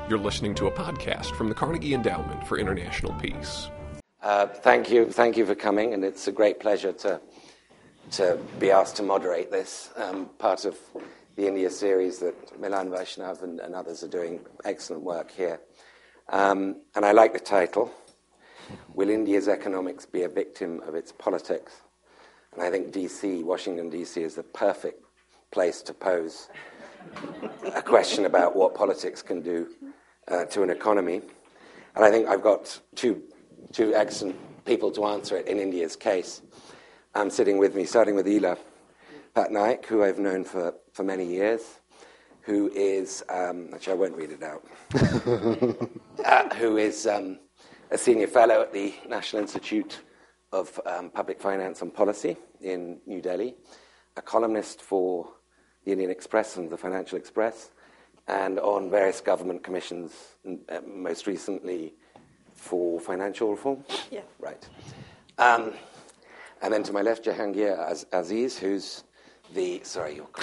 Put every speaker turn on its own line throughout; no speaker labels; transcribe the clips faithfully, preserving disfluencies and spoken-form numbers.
You're listening to a podcast from the Carnegie Endowment for International Peace.
Uh, thank you, thank you for coming, and it's a great pleasure to to be asked to moderate this um, part of the India series that Milan Vaishnav and, and others are doing excellent work here. Um, and I like the title, Will India's Economics Be a Victim of Its Politics? And I think D C, Washington, D C is the perfect place to pose a question about what politics can do uh, to an economy. And I think I've got two two excellent people to answer it in India's case. Um, sitting with me, starting with Ela Patnaik, who I've known for, for many years, who is, um, actually I won't read it out, uh, who is um, a senior fellow at the National Institute of um, Public Finance and Policy in New Delhi, a columnist for the Indian Express and the Financial Express, and on various government commissions, uh, most recently for financial reform.
Yeah.
Right. Um, and then to my left, Jahangir Az- Aziz, who's the, sorry, you're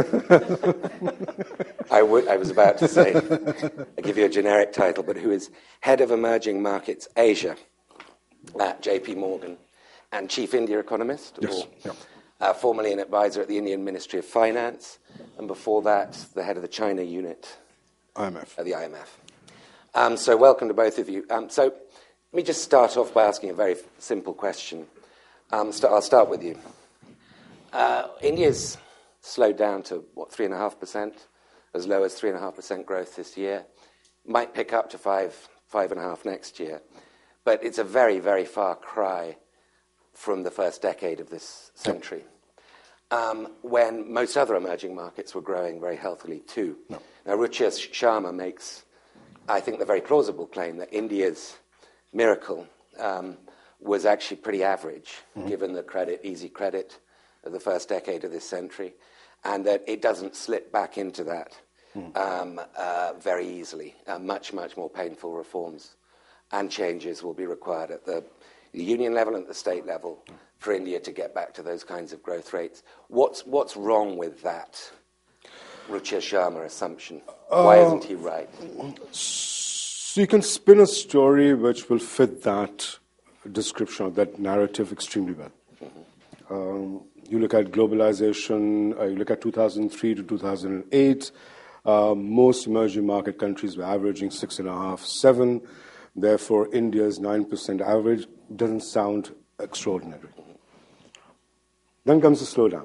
I, would, I was about to say, I'll give you a generic title, but who is Head of Emerging Markets Asia at J P Morgan and Chief India Economist,
yes.
or,
yeah.
uh, formerly an advisor at the Indian Ministry of Finance, and before that, the head of the China unit
I M F.
at the I M F. Um, so welcome to both of you. Um, so let me just start off by asking a very simple question. Um, st- I'll start with you. Uh, India's slowed down to, what, three point five percent, as low as three point five percent growth this year. Might pick up to five, five point five percent next year. But it's a very, very far cry from the first decade of this century, um, when most other emerging markets were growing very healthily too.
No.
Now, Ruchir Sharma makes, I think, the very plausible claim that India's miracle um, was actually pretty average, mm-hmm. given the credit, easy credit of the first decade of this century, and that it doesn't slip back into that mm. um, uh, very easily. Uh, much, much more painful reforms and changes will be required at the, the union level and at the state level for India to get back to those kinds of growth rates. What's, what's wrong with that Ruchir Sharma assumption? Why uh, isn't he right?
So you can spin a story which will fit that description of that narrative extremely well. Mm-hmm. Um, you look at globalization, uh, you look at two thousand three to two thousand eight, uh, most emerging market countries were averaging six and a half, seven. Therefore, India's nine percent average doesn't sound extraordinary. Mm-hmm. Then comes the slowdown.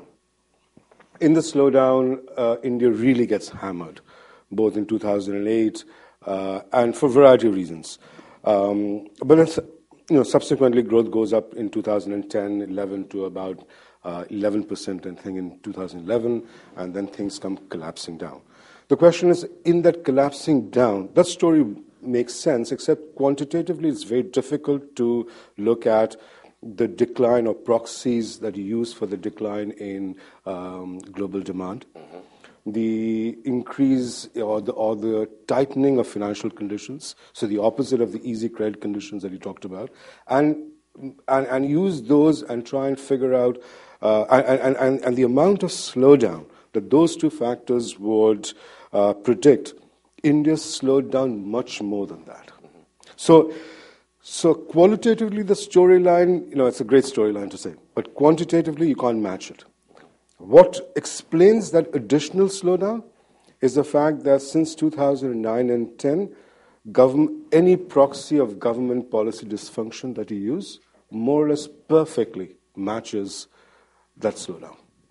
In the slowdown, uh, India really gets hammered, both in two thousand eight uh, and for a variety of reasons. Um, but it's, you know, subsequently, growth goes up in two thousand ten, eleven to about uh, eleven percent, I think, in two thousand eleven, and then things come collapsing down. The question is, in that collapsing down, that story makes sense, except quantitatively it's very difficult to look at the decline or proxies that you use for the decline in um, global demand. Mm-hmm. The increase or the, or the tightening of financial conditions, so the opposite of the easy credit conditions that you talked about, and and, and use those and try and figure out, uh, and, and, and the amount of slowdown that those two factors would uh, predict. India slowed down much more than that. Mm-hmm. So, so qualitatively the storyline, you know, it's a great storyline to say, but quantitatively you can't match it. What explains that additional slowdown is the fact that since two thousand nine and ten, government, any proxy of government policy dysfunction that you use more or less perfectly matches that slowdown.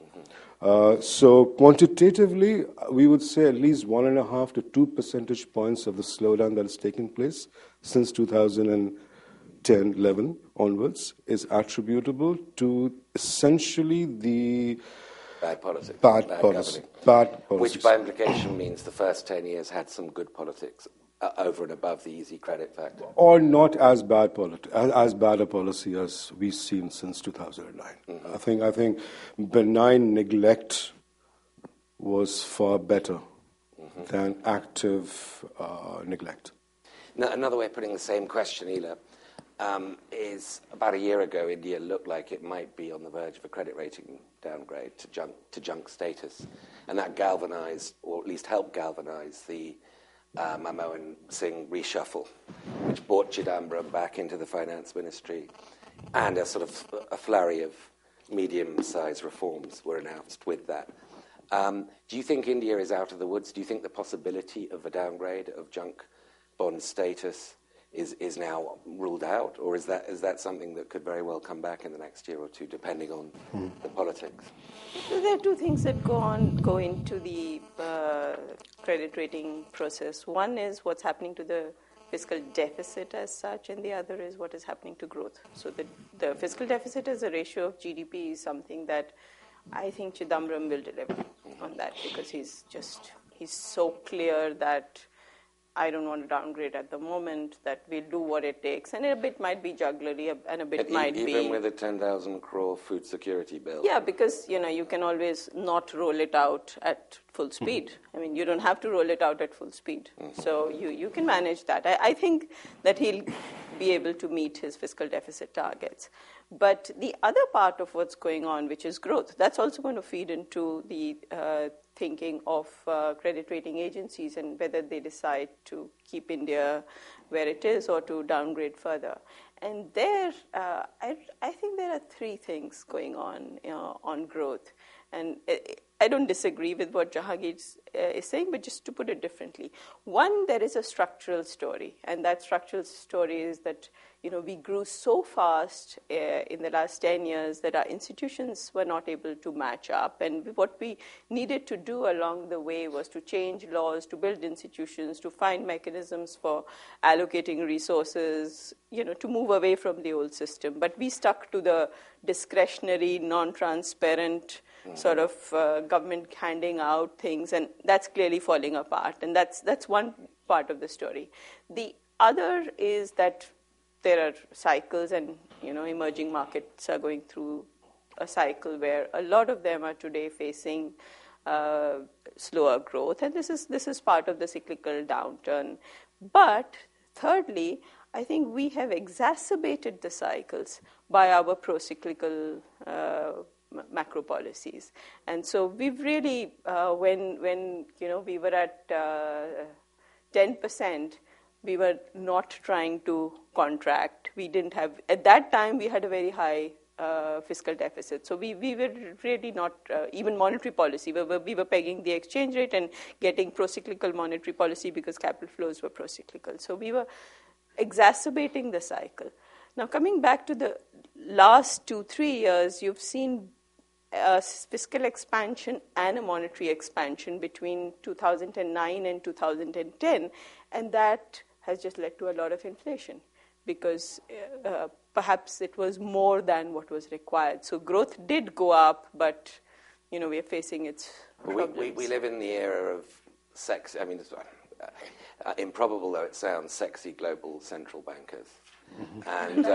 Uh, so quantitatively, we would say at least one and a half to two percentage points of the slowdown that has taken place since two thousand ten, eleven onwards is attributable to essentially the
Bad politics.
Bad,
bad
policy.
governing.
Bad policies.
Which by implication means the first ten years had some good politics uh, over and above the easy credit factor.
Or not as bad politi- as, as bad a policy as we've seen since two thousand nine. Mm-hmm. I think I think benign neglect was far better mm-hmm. than active uh, neglect.
Now, another way of putting the same question, Ela, um, is about a year ago, India looked like it might be on the verge of a credit rating downgrade to junk, to junk status. And that galvanized, or at least helped galvanize, the uh, Manmohan Singh reshuffle, which brought Chidambaram back into the finance ministry, and a sort of a flurry of medium-sized reforms were announced with that. Um, do you think India is out of the woods? Do you think the possibility of a downgrade of junk bond status is, is now ruled out? Or is that, is that something that could very well come back in the next year or two, depending on mm. the politics?
So there are two things that go on, go into the uh, credit rating process. One is what's happening to the fiscal deficit as such, and the other is what is happening to growth. So the, the fiscal deficit as a ratio of G D P is something that I think Chidambaram will deliver on that, because he's just, he's so clear that I don't want to downgrade at the moment, that we'll do what it takes. And a bit might be jugglery, and a bit
and
might
even
be...
Even with a ten thousand crore food security bill?
Yeah, because, you know, you can always not roll it out at full speed. Mm-hmm. I mean, you don't have to roll it out at full speed. Mm-hmm. So you, you can manage that. I, I think that he'll be able to meet his fiscal deficit targets. But the other part of what's going on, which is growth, that's also going to feed into the uh, thinking of uh, credit rating agencies and whether they decide to keep India where it is or to downgrade further. And there, uh, I, I think there are three things going on, you know, on growth. And I don't disagree with what Jahangir uh, is saying, but just to put it differently. One, there is a structural story, and that structural story is that, you know, we grew so fast uh, in the last ten years that our institutions were not able to match up. And what we needed to do along the way was to change laws, to build institutions, to find mechanisms for allocating resources, you know, to move away from the old system. But we stuck to the discretionary, non-transparent sort of uh, government handing out things, and that's clearly falling apart. And that's that's one part of the story. The other is that there are cycles, and, you know, emerging markets are going through a cycle where a lot of them are today facing uh, slower growth, and this is this is part of the cyclical downturn. But thirdly, I think we have exacerbated the cycles by our pro-cyclical uh, macro policies. And so we've really, uh, when, when you know, we were at uh, ten percent, we were not trying to contract. We didn't have, at that time, we had a very high uh, fiscal deficit. So we, we were really not, uh, even monetary policy, we were, we were pegging the exchange rate and getting pro-cyclical monetary policy because capital flows were pro-cyclical. So we were exacerbating the cycle. Now, coming back to the last two, three years, you've seen a fiscal expansion and a monetary expansion between two thousand nine and two thousand ten, and that has just led to a lot of inflation because uh, perhaps it was more than what was required. So growth did go up, but, you know, we are facing its problems.
We, we, we live in the era of sex, I mean, uh, uh, improbable though it sounds, sexy global central bankers. And uh,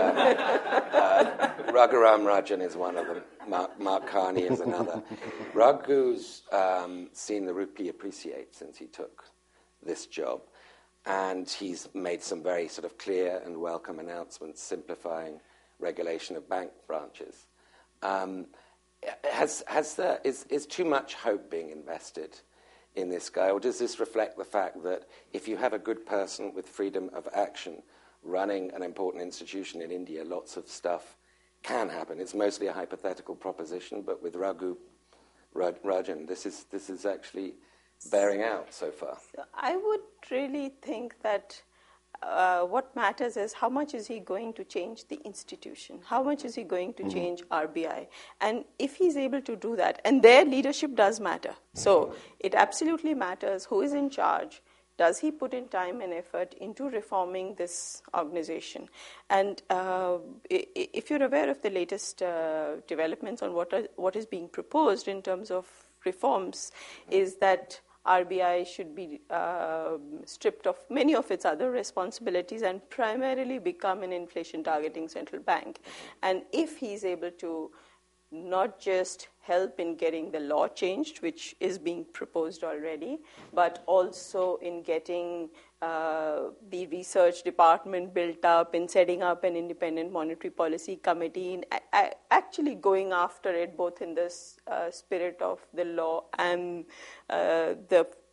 uh, Raghuram Rajan is one of them. Mark, Mark Carney is another. Raghu's um, seen the rupee appreciate since he took this job, and he's made some very sort of clear and welcome announcements simplifying regulation of bank branches. Um, has, has there, is, is too much hope being invested in this guy, or does this reflect the fact that if you have a good person with freedom of action running an important institution in India, lots of stuff can happen? It's mostly a hypothetical proposition, but with Raghu Rajan, this is this is actually bearing out so far.
So I would really think that uh, what matters is how much is he going to change the institution? How much is he going to mm-hmm. change R B I? And if he's able to do that, and their leadership does matter. So it absolutely matters who is in charge. Does he put in time and effort into reforming this organization? And uh, if you're aware of the latest uh, developments on what are, what is being proposed in terms of reforms, is that R B I should be uh, stripped of many of its other responsibilities and primarily become an inflation-targeting central bank. And if he's able to not just help in getting the law changed, which is being proposed already, but also in getting uh, the research department built up, in setting up an independent monetary policy committee, in a- a- actually going after it both in the uh, spirit of the law and uh, the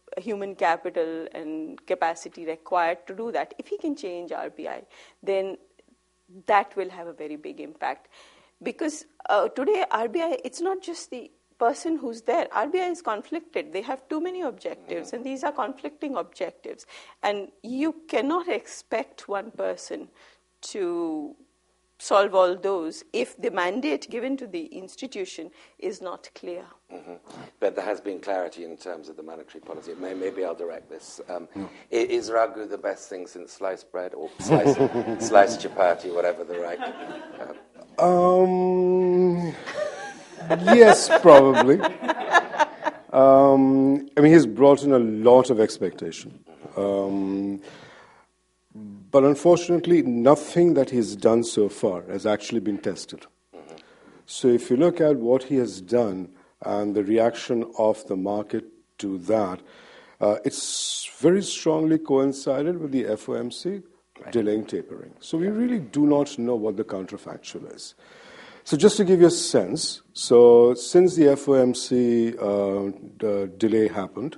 human capital and capacity required to do that. If he can change R B I, then that will have a very big impact. Because uh, today R B I, it's not just the person who's there. R B I is conflicted. They have too many objectives, and these are conflicting objectives. And you cannot expect one person to solve all those if the mandate given to the institution is not clear.
Mm-hmm. But there has been clarity in terms of the monetary policy. May, maybe I'll direct this. Um, no. Is ragu the best thing since sliced bread or sliced, sliced chapati, whatever the right... Uh,
um... Yes, probably. Um, I mean, he's brought in a lot of expectation. Um, but unfortunately, nothing that he's done so far has actually been tested. So if you look at what he has done and the reaction of the market to that, uh, it's very strongly coincided with the F O M C right. delaying tapering. So we really do not know what the counterfactual is. So just to give you a sense, so since the F O M C uh, the delay happened,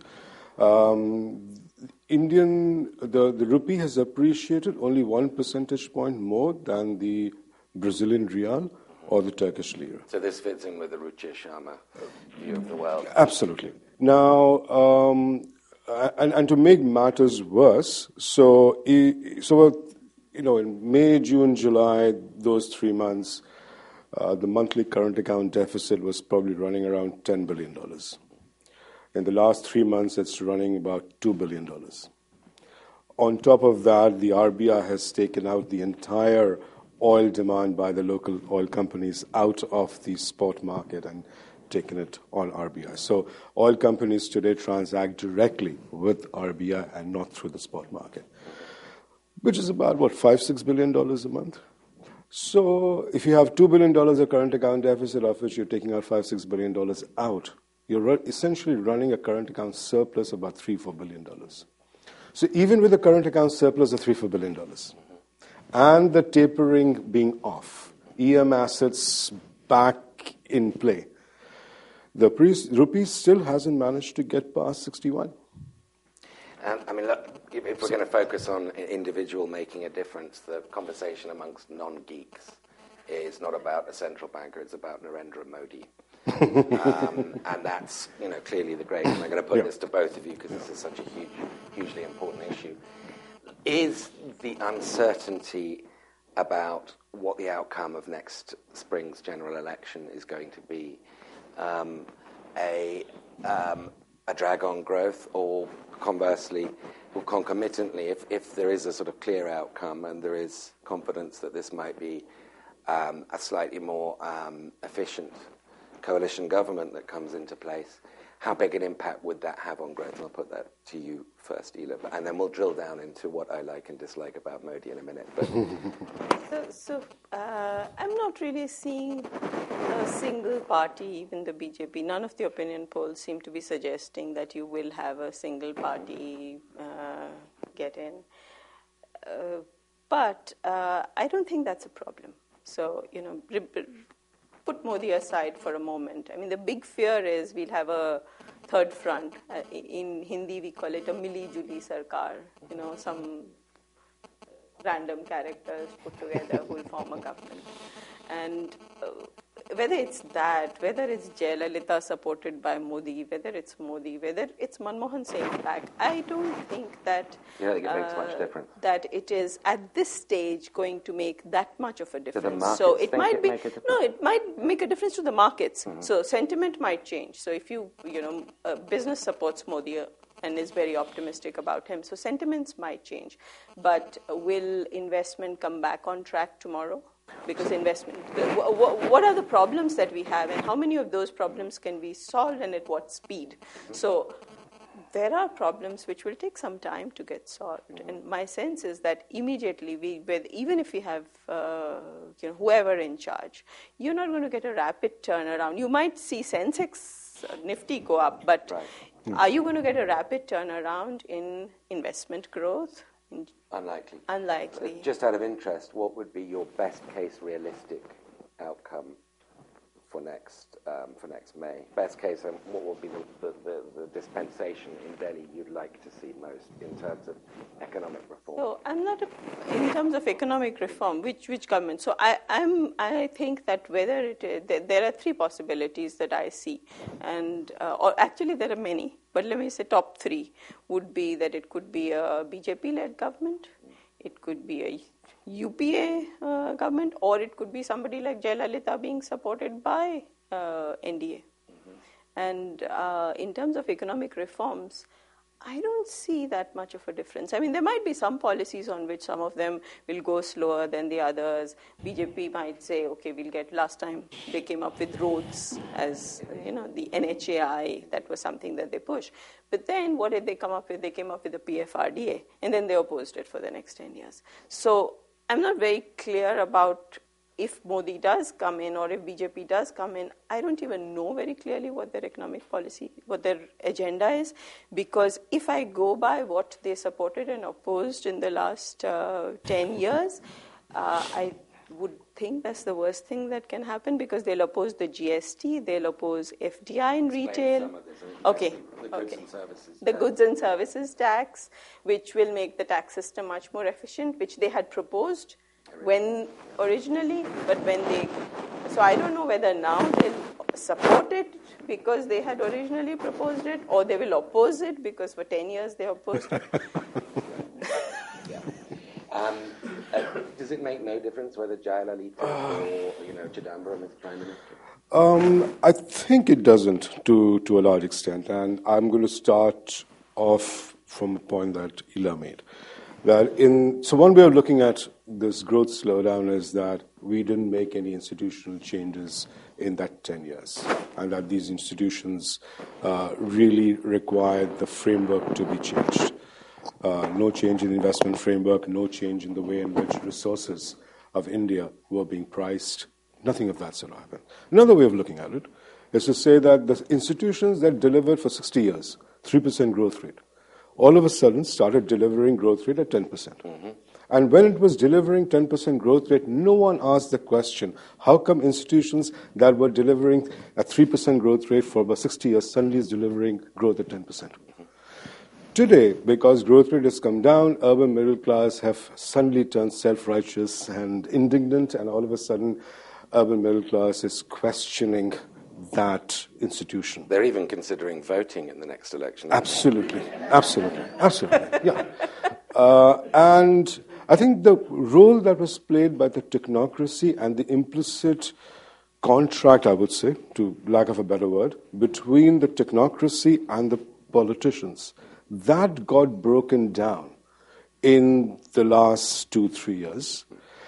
um, Indian the, the rupee has appreciated only one percentage point more than the Brazilian real or the Turkish lira.
So this fits in with the Ruchir Sharma view of the world.
Absolutely. Now, um, and, and to make matters worse, so so you know in May, June, July, those three months. Uh, the monthly current account deficit was probably running around ten billion dollars. In the last three months, it's running about two billion dollars. On top of that, the R B I has taken out the entire oil demand by the local oil companies out of the spot market and taken it on R B I. So oil companies today transact directly with R B I and not through the spot market, which is about, what, five, six billion dollars a month? So if you have two billion dollars of current account deficit, of which you're taking out five, six billion dollars out, you're ru- essentially running a current account surplus of about three, four billion dollars. So even with a current account surplus of three, four billion dollars, and the tapering being off, E M assets back in play, the pre- rupee still hasn't managed to get past sixty-one.
Um, I mean, look, if, if we're going to focus on an individual making a difference, the conversation amongst non-geeks is not about a central banker, it's about Narendra Modi. um, and that's, you know, clearly the great, and I'm going to put yeah. this to both of you because this is such a huge, hugely important issue. Is the uncertainty about what the outcome of next spring's general election is going to be um, a, um, a drag on growth, or conversely, or concomitantly, if, if there is a sort of clear outcome and there is confidence that this might be um, a slightly more um, efficient coalition government that comes into place, how big an impact would that have on growth? And I'll put that to you first, Ela, and then we'll drill down into what I like and dislike about Modi in a minute. But
so, so uh, I'm not really seeing a single party, even the B J P. None of the opinion polls seem to be suggesting that you will have a single party uh, get in. Uh, but uh, I don't think that's a problem. So, you know, put Modi aside for a moment. I mean, the big fear is we'll have a third front. Uh, in Hindi, we call it a Mili-Juli Sarkar. You know, some random characters put together who will form a government. And uh, whether it's that, whether it's Jayalalitha supported by Modi, whether it's Modi, whether it's Manmohan Singh back, I don't think that
you don't think it makes
uh,
much difference.
That it is at this stage going to make that much of a difference.
So, the markets
so it
think
might
it
be
make a difference?
no, it might make a difference to the markets.
Mm-hmm.
So sentiment might change. So if you you know uh, business supports Modi and is very optimistic about him, so sentiments might change. But will investment come back on track tomorrow? Because investment, what are the problems that we have, and how many of those problems can be solved, and at what speed? So there are problems which will take some time to get solved. And my sense is that immediately, we, even if we have uh, you know, whoever in charge, you're not going to get a rapid turnaround. You might see Sensex, uh, Nifty go up, but right. are you going to get a rapid turnaround in investment growth?
Unlikely.
Unlikely.
Just out of interest, what would be your best case realistic outcome for next um, for next May? Best case, um, what would be the, the, the, the dispensation in Delhi you'd like to see most in terms of economic reform?
So I'm not a, in terms of economic reform. Which which government? So I I'm I think that whether it is, there, there are three possibilities that I see, and uh, or actually there are many. But let me say top three would be that it could be a B J P-led government, it could be a U P A uh, government, or it could be somebody like Jayalalitha being supported by uh, N D A. Mm-hmm. And uh, in terms of economic reforms, I don't see that much of a difference. I mean, there might be some policies on which some of them will go slower than the others. B J P might say, okay, we'll get, last time they came up with roads as, you know, the N H A I, that was something that they pushed. But then what did they come up with? They came up with the P F R D A, and then they opposed it for the next ten years. So I'm not very clear about if Modi does come in or if B J P does come in. I don't even know very clearly what their economic policy, what their agenda is, because if I go by what they supported and opposed in the last uh, ten years, uh, I would think that's the worst thing that can happen, because they'll oppose the G S T, they'll oppose F D I in retail.
Some of this.
Okay.
The goods
okay.
and services.
The goods and services tax, which will make the tax system much more efficient, which they had proposed when originally, but when they, so I don't know whether now they'll support it because they had originally proposed it, or they will oppose it because for ten years they opposed it.
yeah. Um, uh, does it make no difference whether Jayalalitha or, you know, Chidambaram is Prime Minister?
Um, I think it doesn't to, to a large extent, and I'm going to start off from a point that Ila made. That in, so one way of looking at this growth slowdown is that we didn't make any institutional changes in that ten years, and that these institutions uh, really required the framework to be changed. Uh, no change in the investment framework, no change in the way in which resources of India were being priced. Nothing of that sort of happened. Another way of looking at it is to say that the institutions that delivered for sixty years, three percent growth rate, all of a sudden started delivering growth rate at ten percent. Mm-hmm. And when it was delivering ten percent growth rate, no one asked the question, how come institutions that were delivering a three percent growth rate for about sixty years suddenly is delivering growth at ten percent? Mm-hmm. Today, because growth rate has come down, urban middle class have suddenly turned self-righteous and indignant, and all of a sudden, urban middle class is questioning that institution.
They're even considering voting in the next election.
Absolutely, absolutely, absolutely, yeah. Uh, and I think the role that was played by the technocracy and the implicit contract, I would say, to lack of a better word, between the technocracy and the politicians, that got broken down in the last two, three years.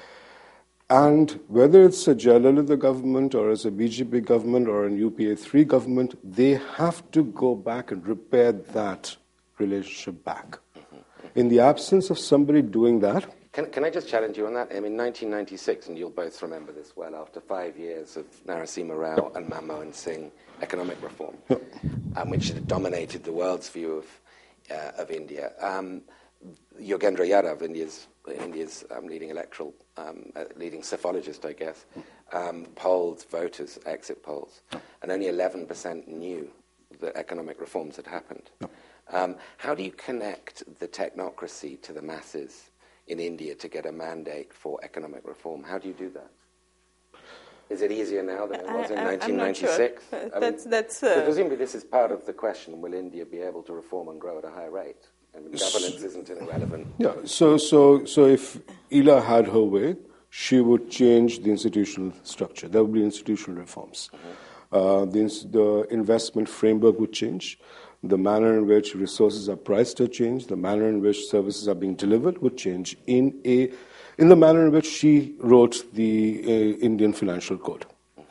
And whether it's a Jayalalitha government or as a B J P government or an U P A three government, they have to go back and repair that relationship back. In the absence of somebody doing that...
Can, can I just challenge you on that? I mean, nineteen ninety-six, and you'll both remember this well, after five years of Narasimha Rao yep. and Manmohan Singh economic reform, yep. um, which had dominated the world's view of, uh, of India, um, Yogendra Yadav, India's India's um, leading electoral, um, uh, leading psephologist, I guess, um, polled voters, exit polls, and only eleven percent knew that economic reforms had happened. No. Um, how do you connect the technocracy to the masses in India to get a mandate for economic reform? How do you do that? Is it easier now than it was I, in I, nineteen ninety-six?
I'm not sure.
I
that's,
mean,
that's, uh...
presumably this is part of the question, will India be able to reform and grow at a high rate? I mean, governance isn't irrelevant.
Yeah, so so so if Ila had her way, she would change the institutional structure. There would be institutional reforms. Mm-hmm. Uh, the, the investment framework would change. The manner in which resources are priced would change. The manner in which services are being delivered would change in a in the manner in which she wrote the uh, Indian Financial Code.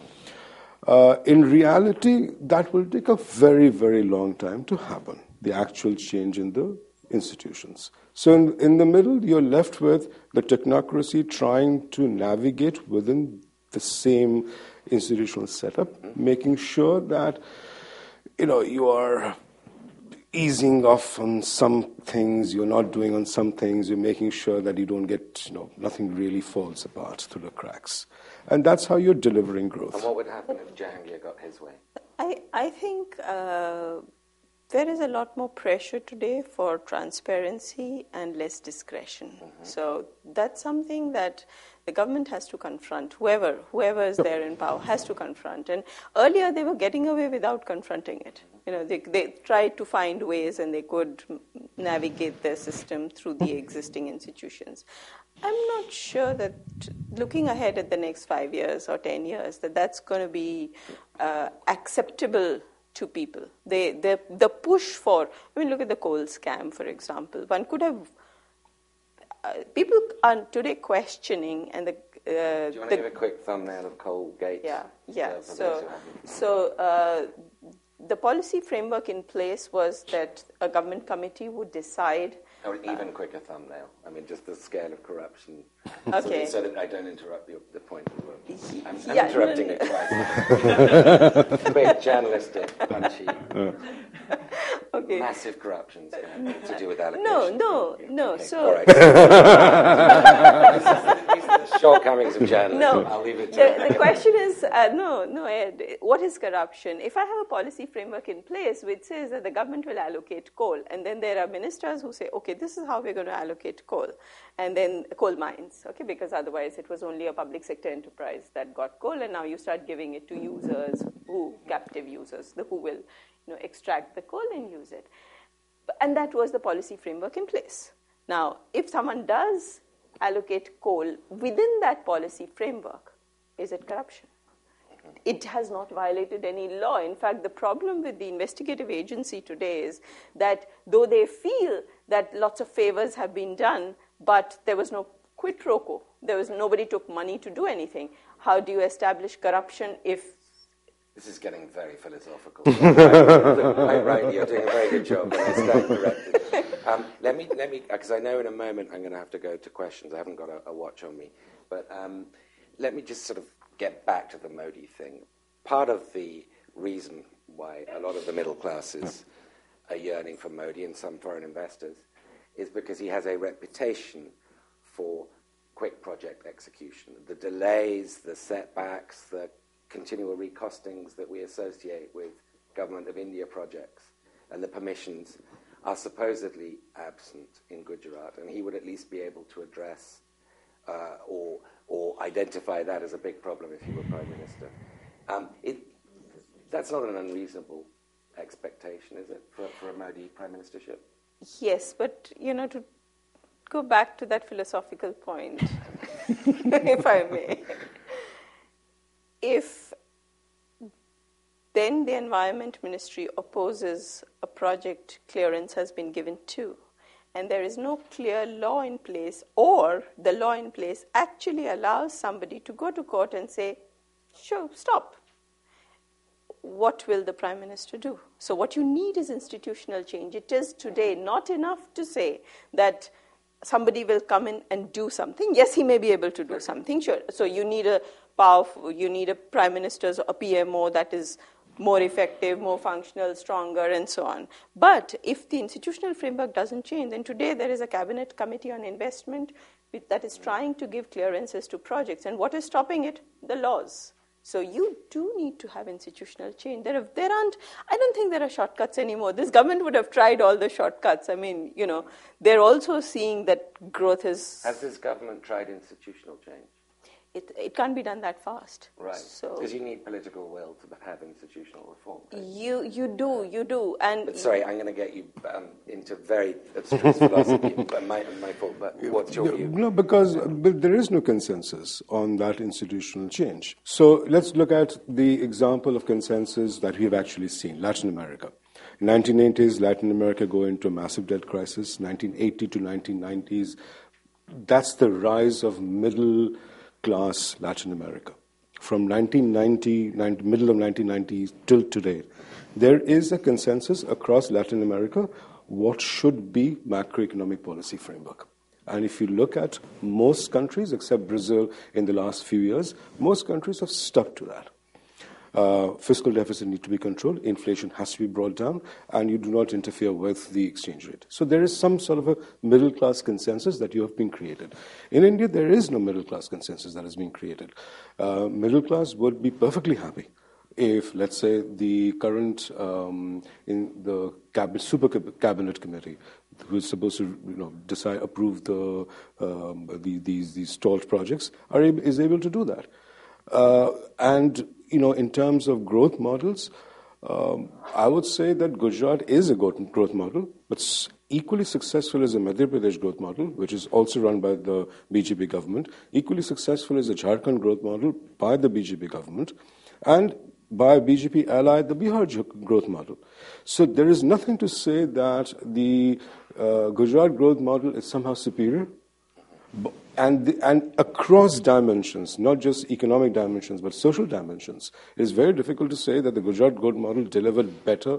Uh, in reality, that will take a very, very long time to happen, the actual change in the institutions. So in, in the middle, you're left with the technocracy trying to navigate within the same institutional setup, making sure that, you know, you are easing off on some things, you're not doing on some things, you're making sure that you don't get, you know, nothing really falls apart through the cracks. And that's how you're delivering growth.
And what would happen if Jahangir got his way?
I, I think uh, there is a lot more pressure today for transparency and less discretion. Mm-hmm. So that's something that the government has to confront. Whoever, whoever is there in power has to confront. And earlier they were getting away without confronting it. You know, they, they tried to find ways and they could navigate their system through the existing institutions. I'm not sure that looking ahead at the next five years or ten years, that that's going to be uh, acceptable to people. They, the, the push for, I mean, look at the coal scam, for example. One could have, uh, people are today questioning and the... Uh,
Do you want
the,
to give a quick thumbnail of Coalgate?
Yeah, yeah.
So,
So, so uh, the policy framework in place was that a government committee would decide...
Or an even uh, quicker thumbnail. I mean, just the scale of corruption.
Okay.
So that, so that I don't interrupt the, the point of the book. I'm, I'm
yeah,
interrupting
no,
it twice. Quick, journalistic, punchy.
Okay.
Massive corruption to do with allocation.
No, no, no.
Okay.
So...
All right. These are the shortcomings of journalism.
No,
I'll leave it to
the, the question is, uh, no, no, Ed, what is corruption? If I have a policy framework in place which says that the government will allocate coal, and then there are ministers who say, okay, this is how we're going to allocate coal, and then coal mines, okay, because otherwise it was only a public sector enterprise that got coal, and now you start giving it to users, who, captive users, the who will, you know, extract the coal and use it. And that was the policy framework in place. Now, if someone does allocate coal within that policy framework, is it corruption? It has not violated any law. In fact, the problem with the investigative agency today is that though they feel that lots of favors have been done, but there was no quid pro quo, there was nobody took money to do anything. How do you establish corruption if...
This is getting very philosophical. Quite right, you're doing a very good job, but I stand corrected. Um, let me, let me, because I know in a moment I'm going to have to go to questions. I haven't got a, a watch on me, but um, let me just sort of get back to the Modi thing. Part of the reason why a lot of the middle classes are yearning for Modi and some foreign investors is because he has a reputation for quick project execution. The delays, the setbacks, the continual recostings that we associate with Government of India projects and the permissions are supposedly absent in Gujarat, and he would at least be able to address uh, or, or identify that as a big problem if he were Prime Minister. Um, it, that's not an unreasonable expectation, is it, for, for a Modi Prime Ministership?
Yes, but, you know, to go back to that philosophical point, if I may, if then the Environment Ministry opposes a project clearance has been given to, and there is no clear law in place, or the law in place actually allows somebody to go to court and say, sure, stop. What will the Prime Minister do? So what you need is institutional change. It is today not enough to say that somebody will come in and do something. Yes, he may be able to do something, sure. So you need a powerful, you need a Prime Minister's, a P M O that is more effective, more functional, stronger, and so on. But if the institutional framework doesn't change, then today there is a Cabinet Committee on Investment that is trying to give clearances to projects. And what is stopping it? The laws. So you do need to have institutional change. There, are, there aren't, I don't think there are shortcuts anymore. This government would have tried all the shortcuts. I mean, you know, they're also seeing that growth is...
Has this government tried institutional change?
It, it can't be done that fast.
Right.
So
because you need political will to have institutional reform. Right?
You you do, you do. And
but sorry, I'm going to get you um, into very abstruse philosophy, but my, my fault, but what's your view?
No, because but there is no consensus on that institutional change. So let's look at the example of consensus that we have actually seen, Latin America. In the nineteen eighties, Latin America go into a massive debt crisis. nineteen eighty to nineteen nineties, that's the rise of middle class Latin America. From nineteen ninety, middle of nineteen nineties till today, there is a consensus across Latin America what should be macroeconomic policy framework. And if you look at most countries, except Brazil in the last few years, most countries have stuck to that. Uh, fiscal deficit need to be controlled, inflation has to be brought down, and you do not interfere with the exchange rate. So there is some sort of a middle-class consensus that you have been created. In India, there is no middle-class consensus that has been created. Uh, middle class would be perfectly happy if, let's say, the current um, in the cabinet, super cabinet committee, who is supposed to, you know, decide, approve the, um, the these these stalled projects, are able, is able to do that. Uh, and you know, in terms of growth models, um, I would say that Gujarat is a growth model, but equally successful is the Madhya Pradesh growth model, which is also run by the B J P government. Equally successful is the Jharkhand growth model by the B J P government, and by B J P allied the Bihar growth model. So there is nothing to say that the uh, Gujarat growth model is somehow superior. And, the, and across dimensions, not just economic dimensions, but social dimensions, it is very difficult to say that the Gujarat growth model delivered better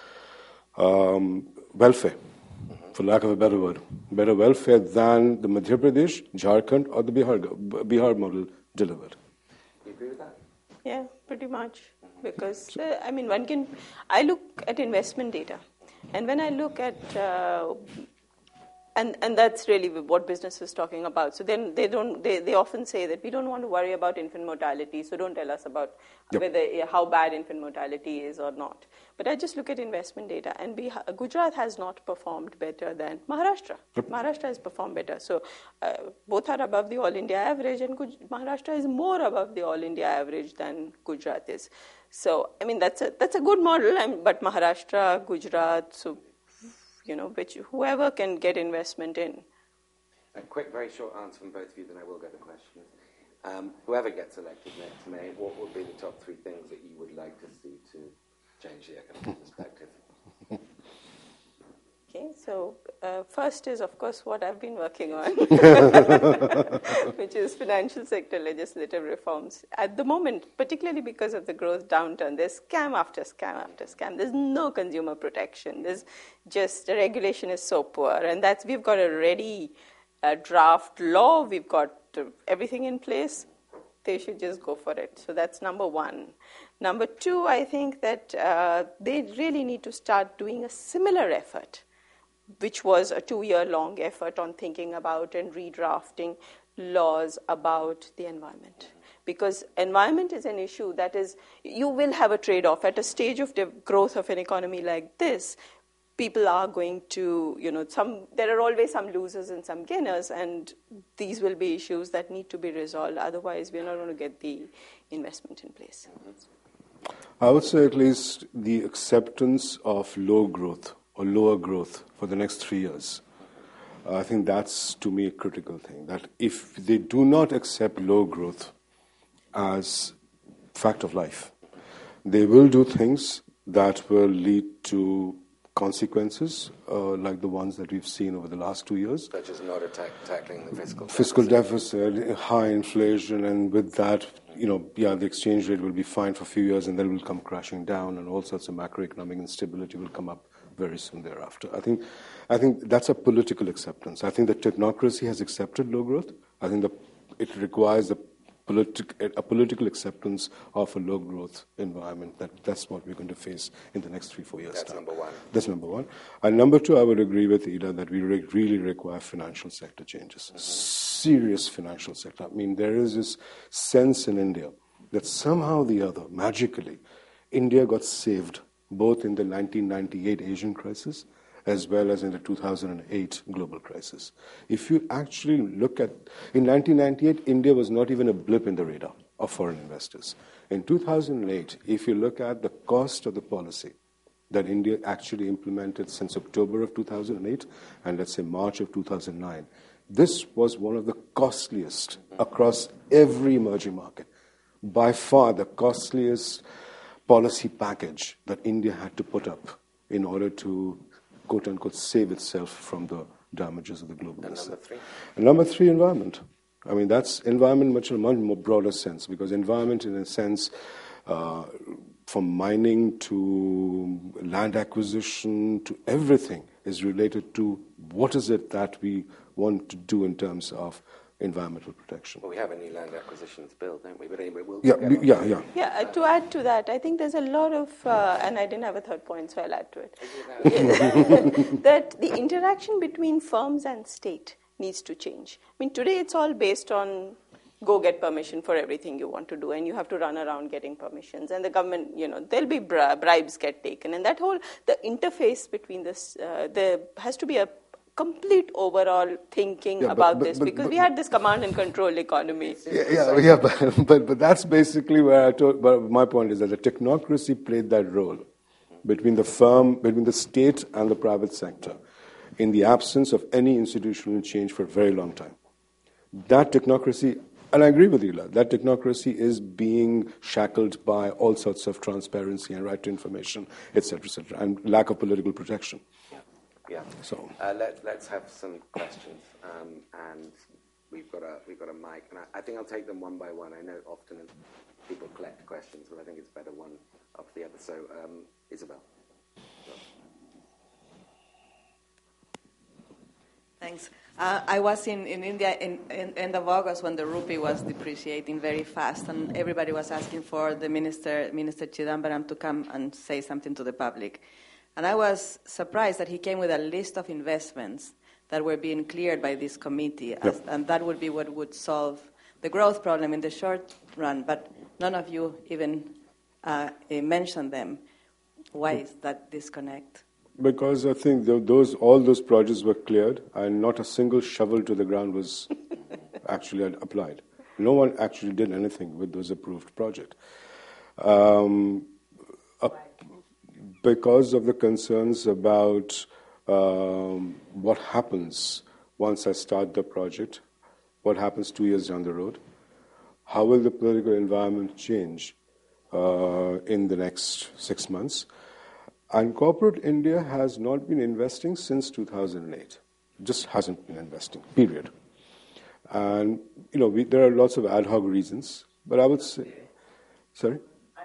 um, welfare, for lack of a better word, better welfare than the Madhya Pradesh, Jharkhand, or the Bihar, Bihar model delivered.
Do you agree with that?
Yeah, pretty much. Because, uh, I mean, one can, I look at investment data. And when I look at, uh, and, and that's really what business is talking about. So then they don't, they, they often say that we don't want to worry about infant mortality, so don't tell us about yep. whether how bad infant mortality is or not. But I just look at investment data, and Bihar, Gujarat has not performed better than Maharashtra. Yep. Maharashtra has performed better. So uh, both are above the all India average, and Guj- Maharashtra is more above the all India average than Gujarat is. So, I mean, that's a that's a good model, I mean, but Maharashtra, Gujarat, so, you know, which whoever can get investment in.
A quick, very short answer from both of you, then I will go to questions. Um, whoever gets elected next May, what would be the top three things that you would like to see to change the economic perspective?
Okay, so uh, first is, of course, what I've been working on, which is financial sector legislative reforms. At the moment, particularly because of the growth downturn, there's scam after scam after scam. There's no consumer protection. There's just, the regulation is so poor. And that's, we've got a ready uh, draft law. We've got uh, everything in place. They should just go for it. So that's number one. Number two, I think that uh, they really need to start doing a similar effort, which was a two-year-long effort on thinking about and redrafting laws about the environment. Because environment is an issue that is, you will have a trade-off. At a stage of the growth of an economy like this, people are going to, you know, some, there are always some losers and some gainers, and these will be issues that need to be resolved. Otherwise, we're not going to get the investment in place.
I would say at least the acceptance of low growth or lower growth for the next three years. Uh, I think that's, to me, a critical thing. That if they do not accept low growth as fact of life, they will do things that will lead to consequences uh, like the ones that we've seen over the last two years.
Such as not attack, tackling the fiscal
Fiscal
deficit.
deficit, high inflation, and with that, you know, yeah, the exchange rate will be fine for a few years and then it will come crashing down, and all sorts of macroeconomic instability will come up very soon thereafter. I think, I think that's a political acceptance. I think the technocracy has accepted low growth. I think the, it requires a, politi- a political acceptance of a low growth environment. That, that's what we're going to face in the next three, four years'
That's
time.
number one.
That's number one. And number two, I would agree with Ida that we re- really require financial sector changes. Mm-hmm. Serious financial sector. I mean, there is this sense in India that somehow or the other, magically, India got saved both in the nineteen ninety-eight Asian crisis as well as in the two thousand eight global crisis. If you actually look at, in nineteen ninety-eight, India was not even a blip in the radar of foreign investors. In two thousand eight, if you look at the cost of the policy that India actually implemented since October of two thousand eight and let's say March of two thousand nine, this was one of the costliest across every emerging market. By far the costliest policy package that India had to put up in order to, quote-unquote, save itself from the damages of the global
And
reset.
number three?
And number three, environment. I mean, that's environment much in a much more broader sense, because environment, in a sense, uh, from mining to land acquisition to everything is related to what is it that we want to do in terms of environmental protection.
Well, we have a new land acquisitions bill, don't we? But anyway, we'll
Yeah,
get on
yeah,
to
yeah.
Yeah, uh, to add to that, I think there's a lot of, uh, and I didn't have a third point, so I'll add to it, that the interaction between firms and state needs to change. I mean, today it's all based on go get permission for everything you want to do, and you have to run around getting permissions, and the government, you know, there'll be bri- bribes get taken, and that whole, the interface between this, uh, there has to be a complete overall thinking
Yeah, but-
about
but-
this,
but-
because
but-
we had this command and control economy.
Yeah, yeah, yeah but, but but that's basically where I told. But my point is that the technocracy played that role between the firm, between the state and the private sector, in the absence of any institutional change for a very long time. That technocracy, and I agree with you, Lal, that technocracy is being shackled by all sorts of transparency and right to information, et cetera, et cetera, and lack of political protection.
Yeah.
So
uh, let, let's have some questions, um, and we've got a we've got a mic, and I, I think I'll take them one by one. I know often people collect questions, but I think it's better one after the other. So, um, Isabel.
Thanks. Uh, I was in, in India in, in end of August when the rupee was depreciating very fast, and everybody was asking for the minister, Minister Chidambaram, to come and say something to the public. And I was surprised that he came with a list of investments that were being cleared by this committee, as,
Yep.
and that would be what would solve the growth problem in the short run. But none of you even uh, mentioned them. Why is that disconnect?
because I think th- those all those projects were cleared, and not a single shovel to the ground was actually applied. No one actually did anything with those approved projects. Um, uh, because of the concerns about um, what happens once I start the project, what happens two years down the road, how will the political environment change uh, in the next six months. And corporate India has not been investing since two thousand eight. Just hasn't been investing, period. And, you know, we, there are lots of ad hoc reasons, but I would say, sorry?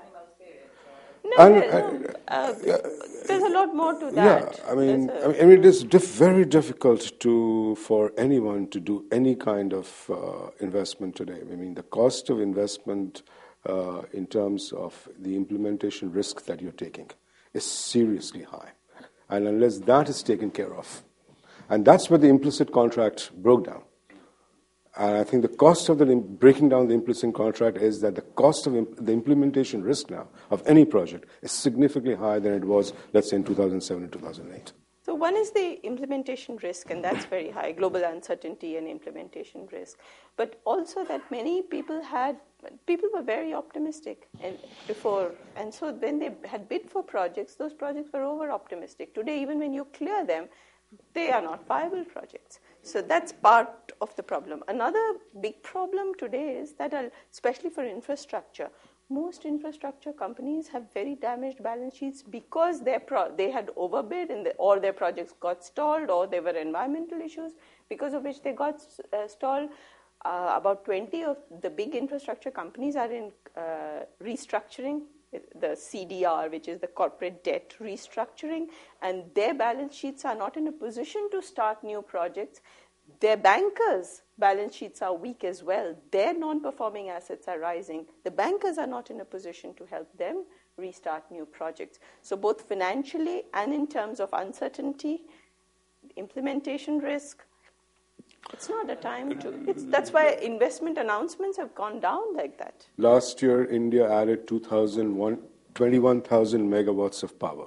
No,
And,
no,
uh,
uh, there's a lot more to
Yeah,
that.
I mean,
There's
I
a-
mean, I mean, it is diff- very difficult to for anyone to do any kind of uh, investment today. I mean, the cost of investment uh, in terms of the implementation risk that you're taking is seriously high, and unless that is taken care of, and that's where the implicit contract broke down. And I think the cost of the breaking down the implicit contract is that the cost of imp- the implementation risk now of any project is significantly higher than it was, let's say, in two thousand seven and two thousand eight.
So one is the implementation risk, and that's very high, global uncertainty and implementation risk. But also that many people had, people were very optimistic and before, and so when they had bid for projects, those projects were over-optimistic. Today, even when you clear them, they are not viable projects. So that's part of the problem. Another big problem today is that, uh, especially for infrastructure, most infrastructure companies have very damaged balance sheets because their pro- they had overbid and the, or their projects got stalled, or there were environmental issues because of which they got uh, stalled. Uh, about twenty of the big infrastructure companies are in uh, restructuring, the C D R, which is the corporate debt restructuring, and their balance sheets are not in a position to start new projects. Their bankers' balance sheets are weak as well. Their non-performing assets are rising. The bankers are not in a position to help them restart new projects. So both financially and in terms of uncertainty, implementation risk, it's not a time to... It's, that's why investment announcements have gone down like that.
Last year, India added twenty-one thousand megawatts of power.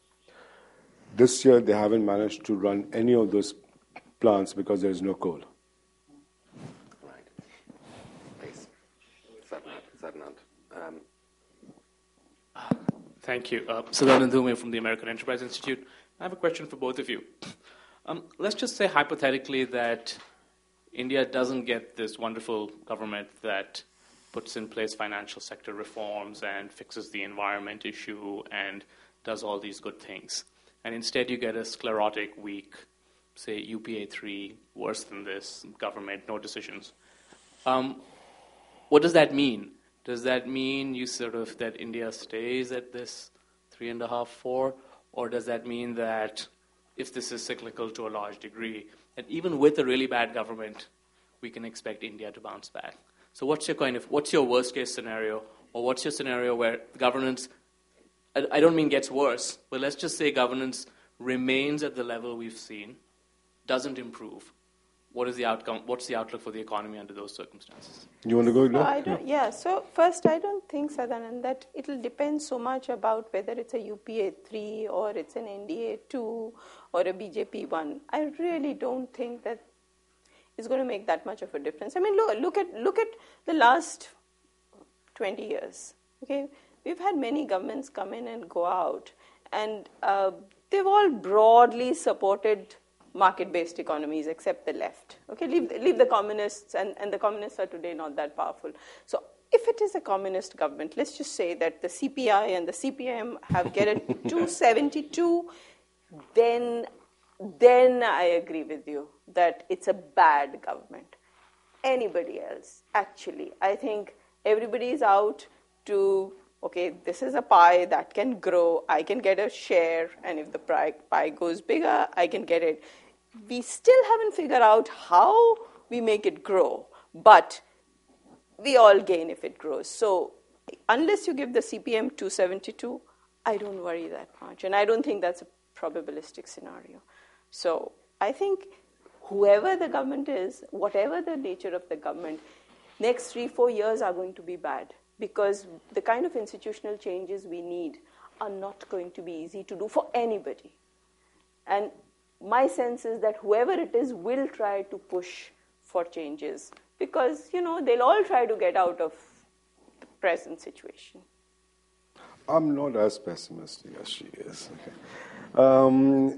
This year, they haven't managed to run any of those plants because there is no coal.
Right. Please. Sadnat. Sadnat. Um,
Thank you. Uh, Sadanand Dhume from the American Enterprise Institute. I have a question for both of you. Um, let's just say hypothetically that India doesn't get this wonderful government that puts in place financial sector reforms and fixes the environment issue and does all these good things. And instead you get a sclerotic, weak, say U P A three, worse than this, government, no decisions. Um, what does that mean? Does that mean you sort of, that India stays at this three and a half, four? Or does that mean that if this is cyclical to a large degree, that even with a really bad government, we can expect India to bounce back. So what's your kind of what's your worst case scenario, or what's your scenario where governance, I, I don't mean gets worse, but let's just say governance remains at the level we've seen, doesn't improve. What is the outcome? What's the outlook for the economy under those circumstances?
You want to go,
I don't, yeah, so first, I don't think, Sadanand, that it'll depend so much about whether it's a U P A three or it's an N D A two or a B J P one. I really don't think that it's going to make that much of a difference. I mean, look, look at look at the last twenty years. Okay, we've had many governments come in and go out, and uh, they've all broadly supported market-based economies, except the left. Okay, leave, leave the communists, and, and the communists are today not that powerful. So if it is a communist government, let's just say that the C P I and the C P I M have get it two seventy-two, then, then I agree with you that it's a bad government. Anybody else, actually, I think everybody is out to, okay, this is a pie that can grow, I can get a share, and if the pie, pie goes bigger, I can get it. We still haven't figured out how we make it grow, but we all gain if it grows. So unless you give the C P M two seventy-two, I don't worry that much. And I don't think that's a probabilistic scenario. So I think whoever the government is, whatever the nature of the government, next three, four years are going to be bad, because the kind of institutional changes we need are not going to be easy to do for anybody. And my sense is that whoever it is will try to push for changes, because, you know, they'll all try to get out of the present situation.
I'm not as pessimistic as she is. Okay. Um,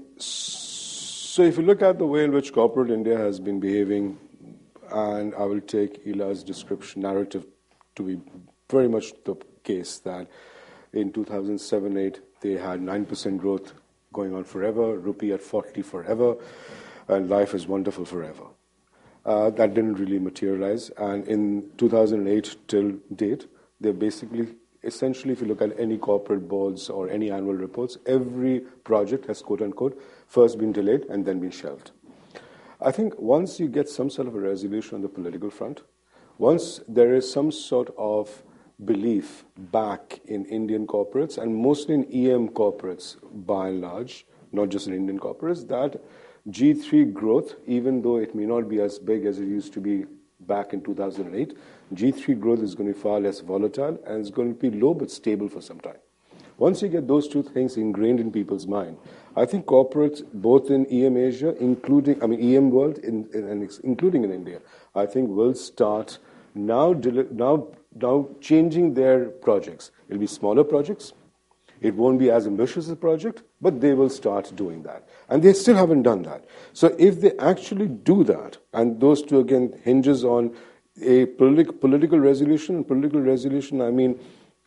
so if you look at the way in which corporate India has been behaving, and I will take Ila's description, narrative to be very much the case that in two thousand seven eight they had nine percent growth going on forever, rupee at forty forever, and life is wonderful forever. Uh, that didn't really materialize, and in two thousand eight till date, they're basically, essentially, if you look at any corporate boards or any annual reports, every project has, quote-unquote, first been delayed and then been shelved. I think once you get some sort of a resolution on the political front, once there is some sort of belief back in Indian corporates, and mostly in E M corporates by and large, not just in Indian corporates, that G three growth, even though it may not be as big as it used to be back in two thousand eight, G three growth is going to be far less volatile and it's going to be low but stable for some time. Once you get those two things ingrained in people's mind, I think corporates, both in E M Asia, including, I mean, E M world, in, in, and including in India, I think will start now, now, now changing their projects. It'll be smaller projects. It won't be as ambitious a project, but they will start doing that. And they still haven't done that. So if they actually do that, and those two, again, hinges on a politi- political resolution, and political resolution, I mean,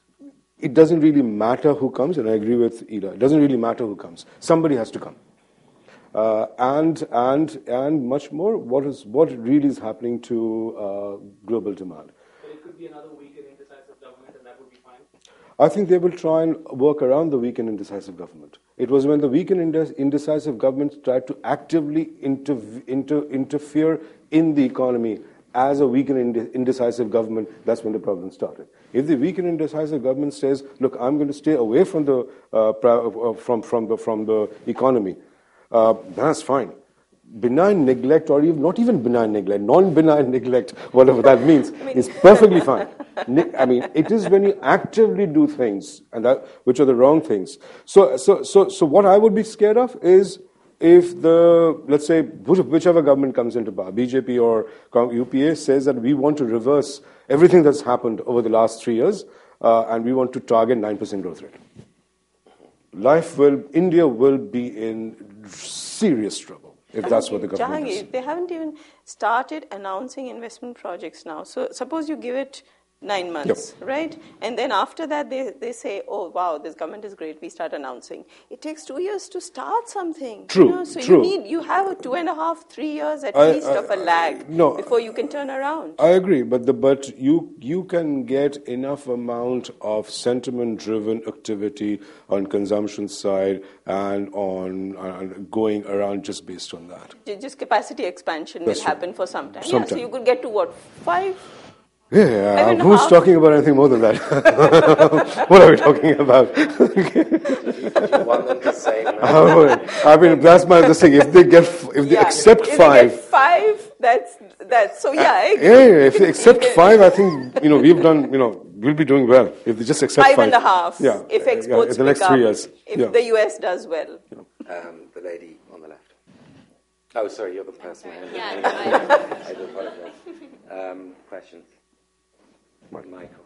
it doesn't really matter who comes, and I agree with Ila, it doesn't really matter who comes. Somebody has to come. Uh, and and and much more, what is what really is happening to uh, global demand.
But it could be another weak and indecisive government, and that would be fine.
I think they will try and work around the weak and indecisive government. It was when the weak and indecisive government tried to actively inter- inter- interfere in the economy as a weak and indecisive government, that's when the problem started. If the weak and indecisive government says, look, I'm going to stay away from the uh, from from the from the economy, uh, that's fine. Benign neglect, or even not even benign neglect, non-benign neglect, whatever that means, is perfectly fine. I mean, it is when you actively do things, and that, which are the wrong things. So, so, so, so, what I would be scared of is if the, let's say, whichever government comes into power, B J P or U P A, says that we want to reverse everything that's happened over the last three years, uh, and we want to target nine percent growth rate. Life will, India will be in serious trouble. If that's what the government
Jahangir,
does.
They haven't even started announcing investment projects now. So suppose you give it nine months, yep. right? And then after that, they, they say, oh, wow, this government is great. We start announcing. It takes two years to start something.
True,
you know? So
true.
you need, you have a two and a half, three years at
I,
least
I,
of a lag
no,
before you can turn around.
I agree, but the, but you you can get enough amount of sentiment-driven activity on consumption side and on uh, going around just based on that.
Just capacity expansion
That's
will
right.
happen for some time.
Sometime.
Yeah, so you could get to what, five?
Yeah, who's talking about anything more than that? What are we talking about?
Do you want them to say no?
I mean, that's my the thing. If they get, if they
yeah.
accept
if
five,
they get five, that's that's so. Yeah, I
yeah, yeah. If they accept five, I think you know we've done. You know, we'll be doing well. If they just accept
five,
five
and a half.
Yeah,
if exports
yeah, in the next
pick
three
up,
years.
if
yeah.
the U S does well.
Yeah.
Um, the lady on the left. Oh, sorry, you're the person.
Yeah,
I, I do apologize. Um, questions. Michael.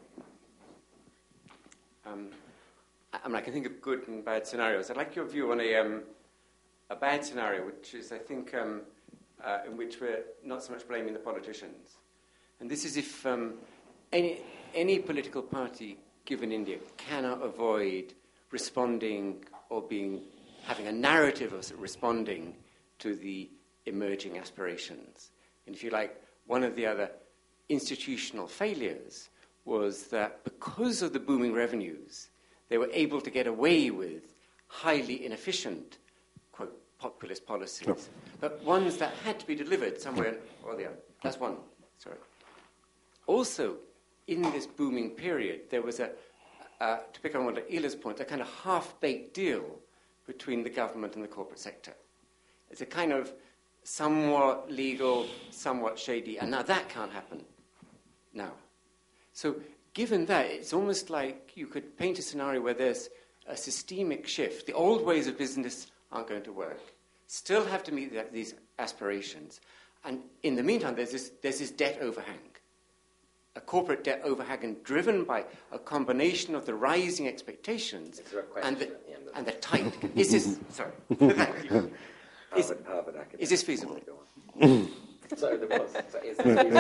Um, I mean, I can think of good and bad scenarios. I'd like your view on a um, a bad scenario, which is, I think, um, uh, in which we're not so much blaming the politicians. And this is if um, any any political party given India cannot avoid responding or being having a narrative of responding to the emerging aspirations. And if you like, one of the other institutional failures was that because of the booming revenues, they were able to get away with highly inefficient, quote, populist policies, no. but ones that had to be delivered somewhere or the other. That's one. Sorry. Also, in this booming period, there was a, uh, to pick on one of Ila's points, a kind of half-baked deal between the government and the corporate sector. It's a kind of somewhat legal, somewhat shady, and now that can't happen now. So given that, it's almost like you could paint a scenario where there's a systemic shift. The old ways of business aren't going to work. Still have to meet the, these aspirations. And in the meantime, there's this, there's this debt overhang. A corporate debt overhang driven by a combination of the rising expectations and the, the, and the tight... Is this... Sorry. Thank you. Is,
Harvard, Harvard academic.
Is this feasible?
Sorry, there was. So is this feasible?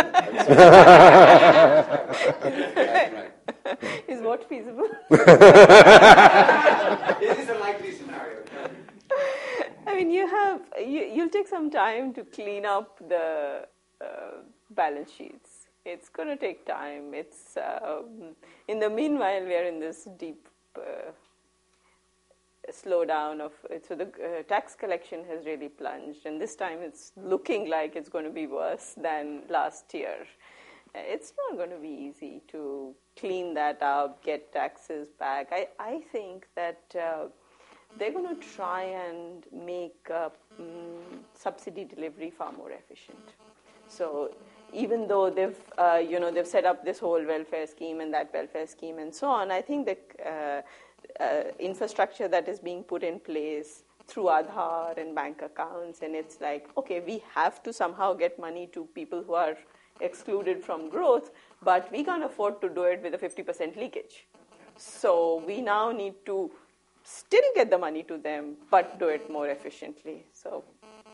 Right. Is what feasible?
Is this a likely scenario?
I mean, you have you, you'll take some time to clean up the uh, balance sheets. It's going to take time. It's um, in the meanwhile we are in this deep uh, slowdown of so the uh, tax collection has really plunged, and this time it's looking like it's going to be worse than last year. It's not going to be easy to clean that up, get taxes back. I, I think that uh, they're going to try and make uh, um, subsidy delivery far more efficient. So even though they've, uh, you know, they've set up this whole welfare scheme and that welfare scheme and so on, I think the uh, uh, infrastructure that is being put in place through Aadhaar and bank accounts, and it's like, okay, we have to somehow get money to people who are excluded from growth, but we can't afford to do it with a fifty percent leakage. So we now need to still get the money to them, but do it more efficiently. So.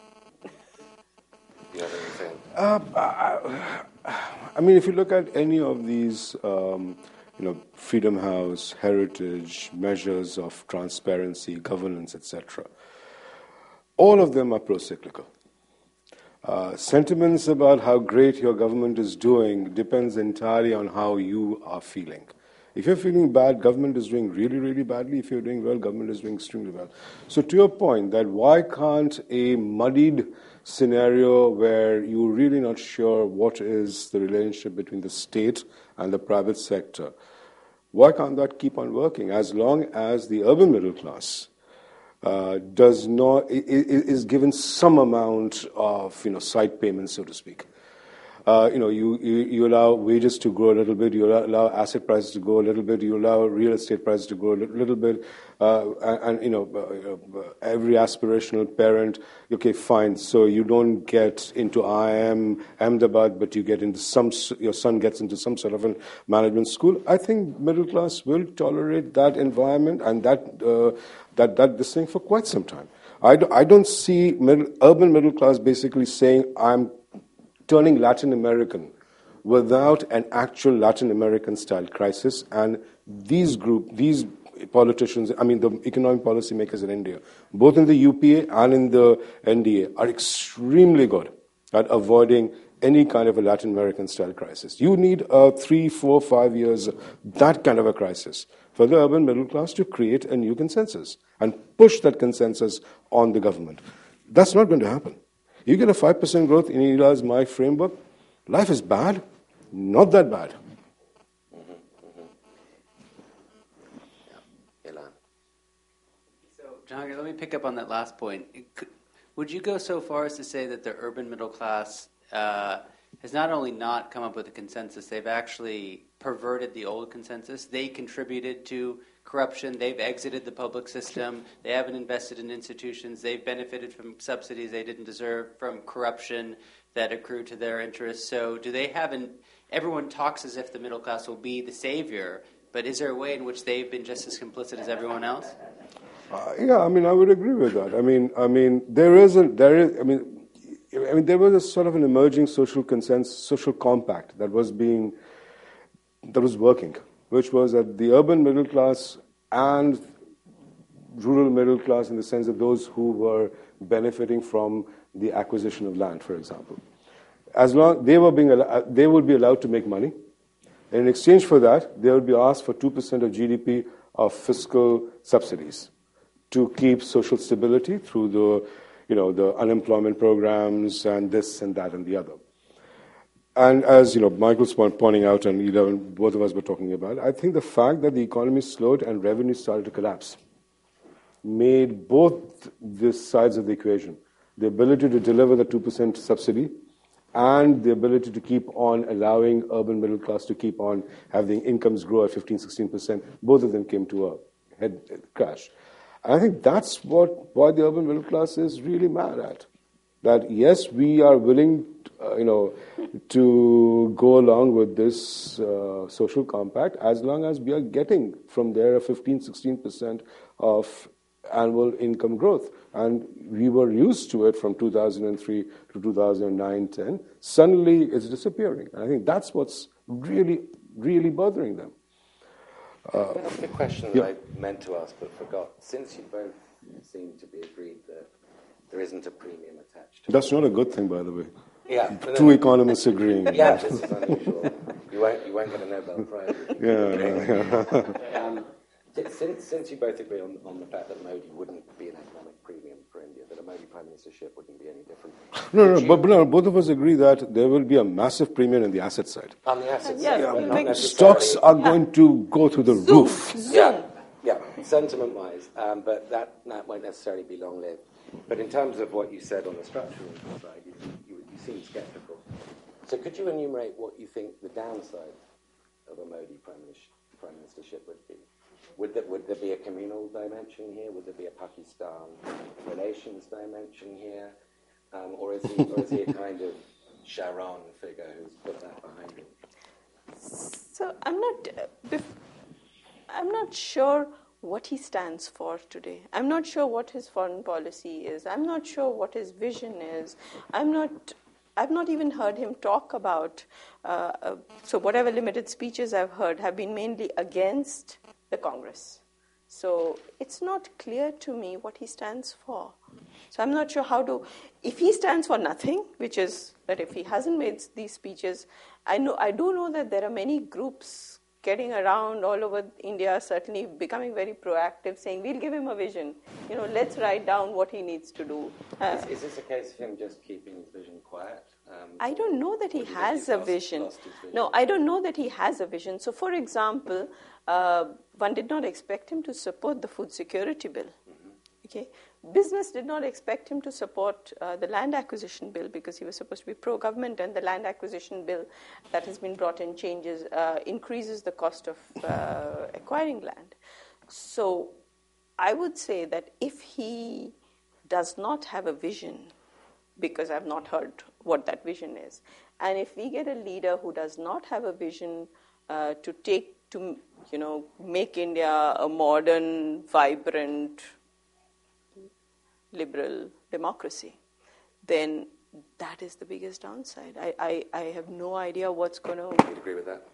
Uh, I, I mean, if you look at any of these, um, you know, Freedom House, heritage, measures of transparency, governance, et cetera, all of them are pro-cyclical. Uh, sentiments about how great your government is doing depends entirely on how you are feeling. If you're feeling bad, government is doing really, really badly. If you're doing well, government is doing extremely well. So to your point, that why can't a muddied scenario where you're really not sure what is the relationship between the state and the private sector, why can't that keep on working as long as the urban middle class uh, does not is given some amount of, you know, side payments, so to speak? Uh, you know, you, you, you allow wages to grow a little bit, you allow, allow asset prices to go a little bit, you allow real estate prices to grow a little, little bit, uh, and, and, you know, uh, uh, every aspirational parent, okay, fine, so you don't get into I I M Ahmedabad, but you get into some, your son gets into some sort of a management school. I think middle class will tolerate that environment and that, uh, that, that this thing for quite some time. I, do, I don't see middle, urban middle class basically saying, I'm turning Latin American without an actual Latin American-style crisis. And these group, these politicians, I mean the economic policy makers in India, both in the U P A and in the N D A, are extremely good at avoiding any kind of a Latin American-style crisis. You need a three, four, five years, that kind of a crisis, for the urban middle class to create a new consensus and push that consensus on the government. That's not going to happen. You get a five percent growth in Eli's my framework, life is bad, not that bad.
Mm-hmm, mm-hmm. Yeah. Ilan.
So, John, let me pick up on that last point. Could, would you go so far as to say that the urban middle class uh, has not only not come up with a consensus, they've actually perverted the old consensus? They contributed to corruption, they've exited the public system, they haven't invested in institutions, they've benefited from subsidies they didn't deserve, from corruption that accrued to their interests. So do they have an, everyone talks as if the middle class will be the savior, but is there a way in which they've been just as complicit as everyone else?
Uh, yeah, I mean, I would agree with that. I mean, I mean, there isn't, there is, I mean, I mean, there was a sort of an emerging social consensus, social compact that was being, that was working, which was that the urban middle class and rural middle class, in the sense of those who were benefiting from the acquisition of land, for example, as long they were being, they would be allowed to make money. And in exchange for that, they would be asked for two percent of G D P of fiscal subsidies to keep social stability through the, you know, the unemployment programs and this and that and the other. And as, you know, Michael's pointing out, and Ela, both of us were talking about, I think the fact that the economy slowed and revenue started to collapse made both the sides of the equation, the ability to deliver the two percent subsidy and the ability to keep on allowing urban middle class to keep on having incomes grow at fifteen, sixteen percent, both of them came to a head crash. And I think that's what why the urban middle class is really mad at. That, yes, we are willing, uh, you know, to go along with this uh, social compact as long as we are getting from there a fifteen, sixteen percent of annual income growth. And we were used to it from two thousand three to two thousand nine, ten. Suddenly it's disappearing. And I think that's what's really, really bothering them.
Uh, Can I ask a question
yeah.
that I meant to ask but forgot? Since you both seem to be agreed that there isn't a premium attached to it.
That's not a good thing, by the way.
Yeah.
Two then, economists agreeing.
Yeah, this is unusual. You won't, you won't get a Nobel Prize.
Yeah. yeah.
um, since, since you both agree on, on the fact that Modi wouldn't be an economic premium for India, that a Modi prime ministership wouldn't be any different.
No, no, you, but no, both of us agree that there will be a massive premium on the asset side.
On the asset
yeah,
side,
yeah,
but not
stocks are
yeah.
going to go through the
Zoom.
roof.
Zoom.
Yeah, yeah, sentiment-wise, um, but that, that won't necessarily be long-lived. But in terms of what you said on the structural side, you, you, you seem sceptical. So could you enumerate what you think the downside of a Modi prime, prime ministership would be? Would there, would there be a communal dimension here? Would there be a Pakistan relations dimension here? Um, or, is he, or is he a kind of Sharon figure who's put that behind him?
So I'm not, uh, bef- I'm not sure what he stands for today. I'm not sure what his foreign policy is. I'm not sure what his vision is. I'm not. I've not even heard him talk about. Uh, uh, so whatever limited speeches I've heard have been mainly against the Congress. So it's not clear to me what he stands for. So I'm not sure how to. If he stands for nothing, which is that if he hasn't made these speeches, I know I do know that there are many groups getting around all over India, certainly becoming very proactive, saying, we'll give him a vision. You know, let's write down what he needs to do. Uh,
is, is this a case of him just keeping his vision quiet? Um,
I don't know that he has a
lost,
vision.
lost vision.
No, I don't know that he has a vision. So, for example, uh, one did not expect him to support the food security bill. Mm-hmm. Okay, business did not expect him to support uh, the land acquisition bill because he was supposed to be pro-government, and the land acquisition bill that has been brought in changes, uh, increases the cost of uh, acquiring land. So I would say that if he does not have a vision, because I've not heard what that vision is, and if we get a leader who does not have a vision uh, to take, to, you know, make India a modern, vibrant, liberal democracy, then that is the biggest downside. I, I, I have no idea what's going to...
You'd agree with that?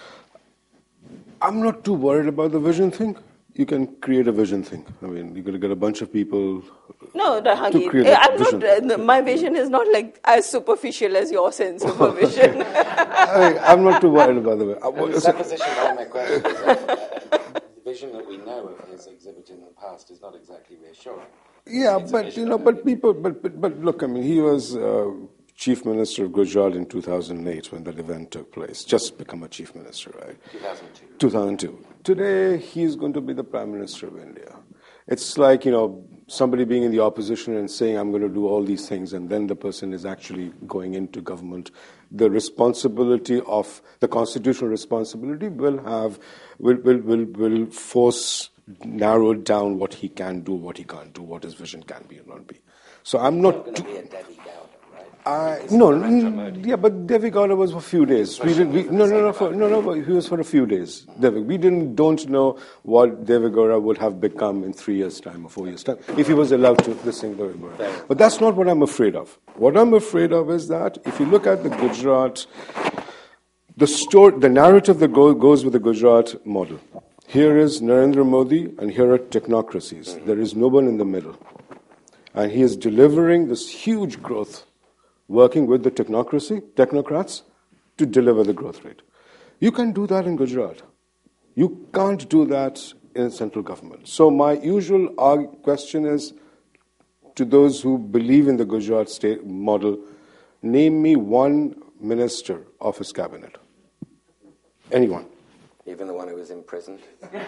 I'm not too worried about the vision thing. You can create a vision thing. I mean, you're going to get a bunch of people
no, the
to create a
I'm
vision.
not, uh, my vision is not like as superficial as your sense of a vision.
I mean, I'm not too worried about the
No, the supposition behind my question is that the vision that we know of his exhibit in the past is not exactly reassuring.
Yeah,
It's
but you know, but people, but, but but look, I mean, he was uh, chief minister of Gujarat in two thousand eight when that event took place. Just become a chief minister, right?
two thousand two.
two thousand two. Today, he's going to be the prime minister of India. It's like, you know, somebody being in the opposition and saying, I'm going to do all these things, and then the person is actually going into government. The responsibility of, the constitutional responsibility will have, will, will, will, will force, narrow down what he can do, what he can't do, what his vision can be and not be. So I'm not...
It's not going to be a Devi Gowda, right?
Uh, no, n- yeah, but Devi Gowda was for a few days. We didn't. We, no, no, no, for, no, no. He was for a few days. Devi, we didn't. Don't know what Devi Gowda would have become in three years' time or four years' time if he was allowed to this thing. But that's not what I'm afraid of. What I'm afraid of is that if you look at the Gujarat, the story, the narrative that go, goes with the Gujarat model. Here is Narendra Modi, and here are technocracies. There is no one in the middle, and he is delivering this huge growth, working with the technocracy, technocrats, to deliver the growth rate. You can do that in Gujarat. You can't do that in central government. So my usual arg- question is, to those who believe in the Gujarat state model, name me one minister of his cabinet. Anyone.
Even the one who was imprisoned?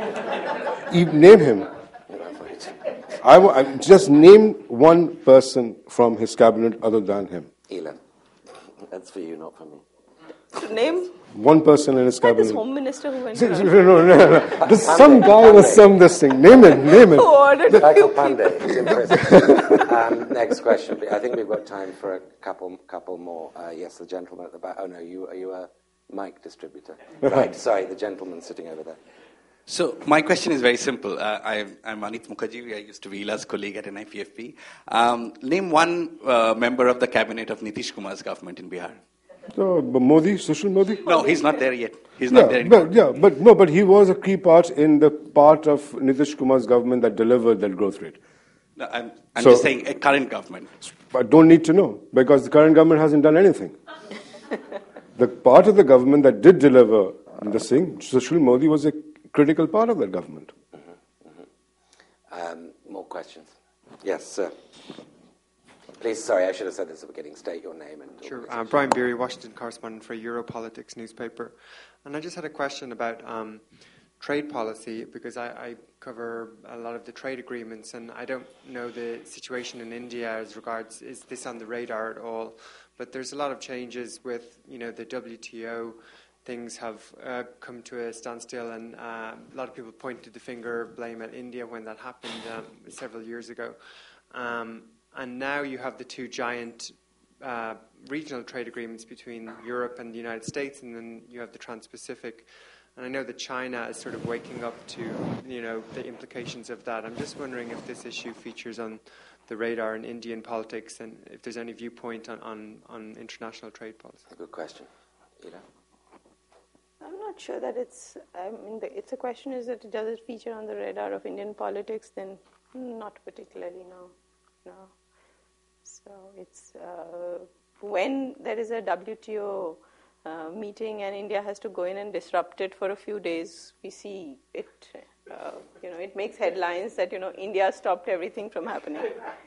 Even name him. I, w- I just name one person from his cabinet other than him.
Elon. That's for you, not for me.
To name
One person in his
this
cabinet.
home minister who went
No,
around.
no, no, no. There's some guy was some this thing. Name it, name it.
Who ordered
Michael
you
Pandey is in prison. um, next question. I think we've got time for a couple couple more. Uh, yes, the gentleman at the back. Oh, no, you are you a mic distributor? Right, sorry, the gentleman sitting over there.
So my question is very simple. Uh, I, I'm Anit Mukherjee. I used to be Ila's colleague at N I P F P. Um, name one uh, member of the cabinet of Nitish Kumar's government in Bihar.
So, but Modi, Sushil Modi?
No, he's not there yet. He's
Yeah,
not there anymore.
but, yeah, but no, but he was a key part in the part of Nitish Kumar's government that delivered that growth rate.
No, I'm, I'm
So-
just saying a current government.
I don't need to know because the current government hasn't done anything. The part of the government that did deliver this thing, Sushil Modi was a critical part of that government.
Um, more questions? Yes, sir. Please, sorry, I should have said this at the beginning. State your name and
Sure.
organisation.
Um, Brian Beery, Washington correspondent for Europolitics newspaper. And I just had a question about um, trade policy because I, I cover a lot of the trade agreements and I don't know the situation in India as regards is this on the radar at all. But there's a lot of changes with, you know, the W T O. Things have uh, come to a standstill and uh, a lot of people pointed the finger, blame at India when that happened um, several years ago. Um, And now you have the two giant uh, regional trade agreements between Europe and the United States, and then you have the Trans-Pacific. And I know that China is sort of waking up to, you know, the implications of that. I'm just wondering if this issue features on the radar in Indian politics, and if there's any viewpoint on, on, on international trade policy.
Good question. Ida?
I'm not sure that it's. I mean, the, it's a question: is that does it feature on the radar of Indian politics? Then, not particularly. No, no. So it's uh, when there is a W T O uh, meeting and India has to go in and disrupt it for a few days, we see it. Uh, you know, it makes headlines that you know India stopped everything from happening.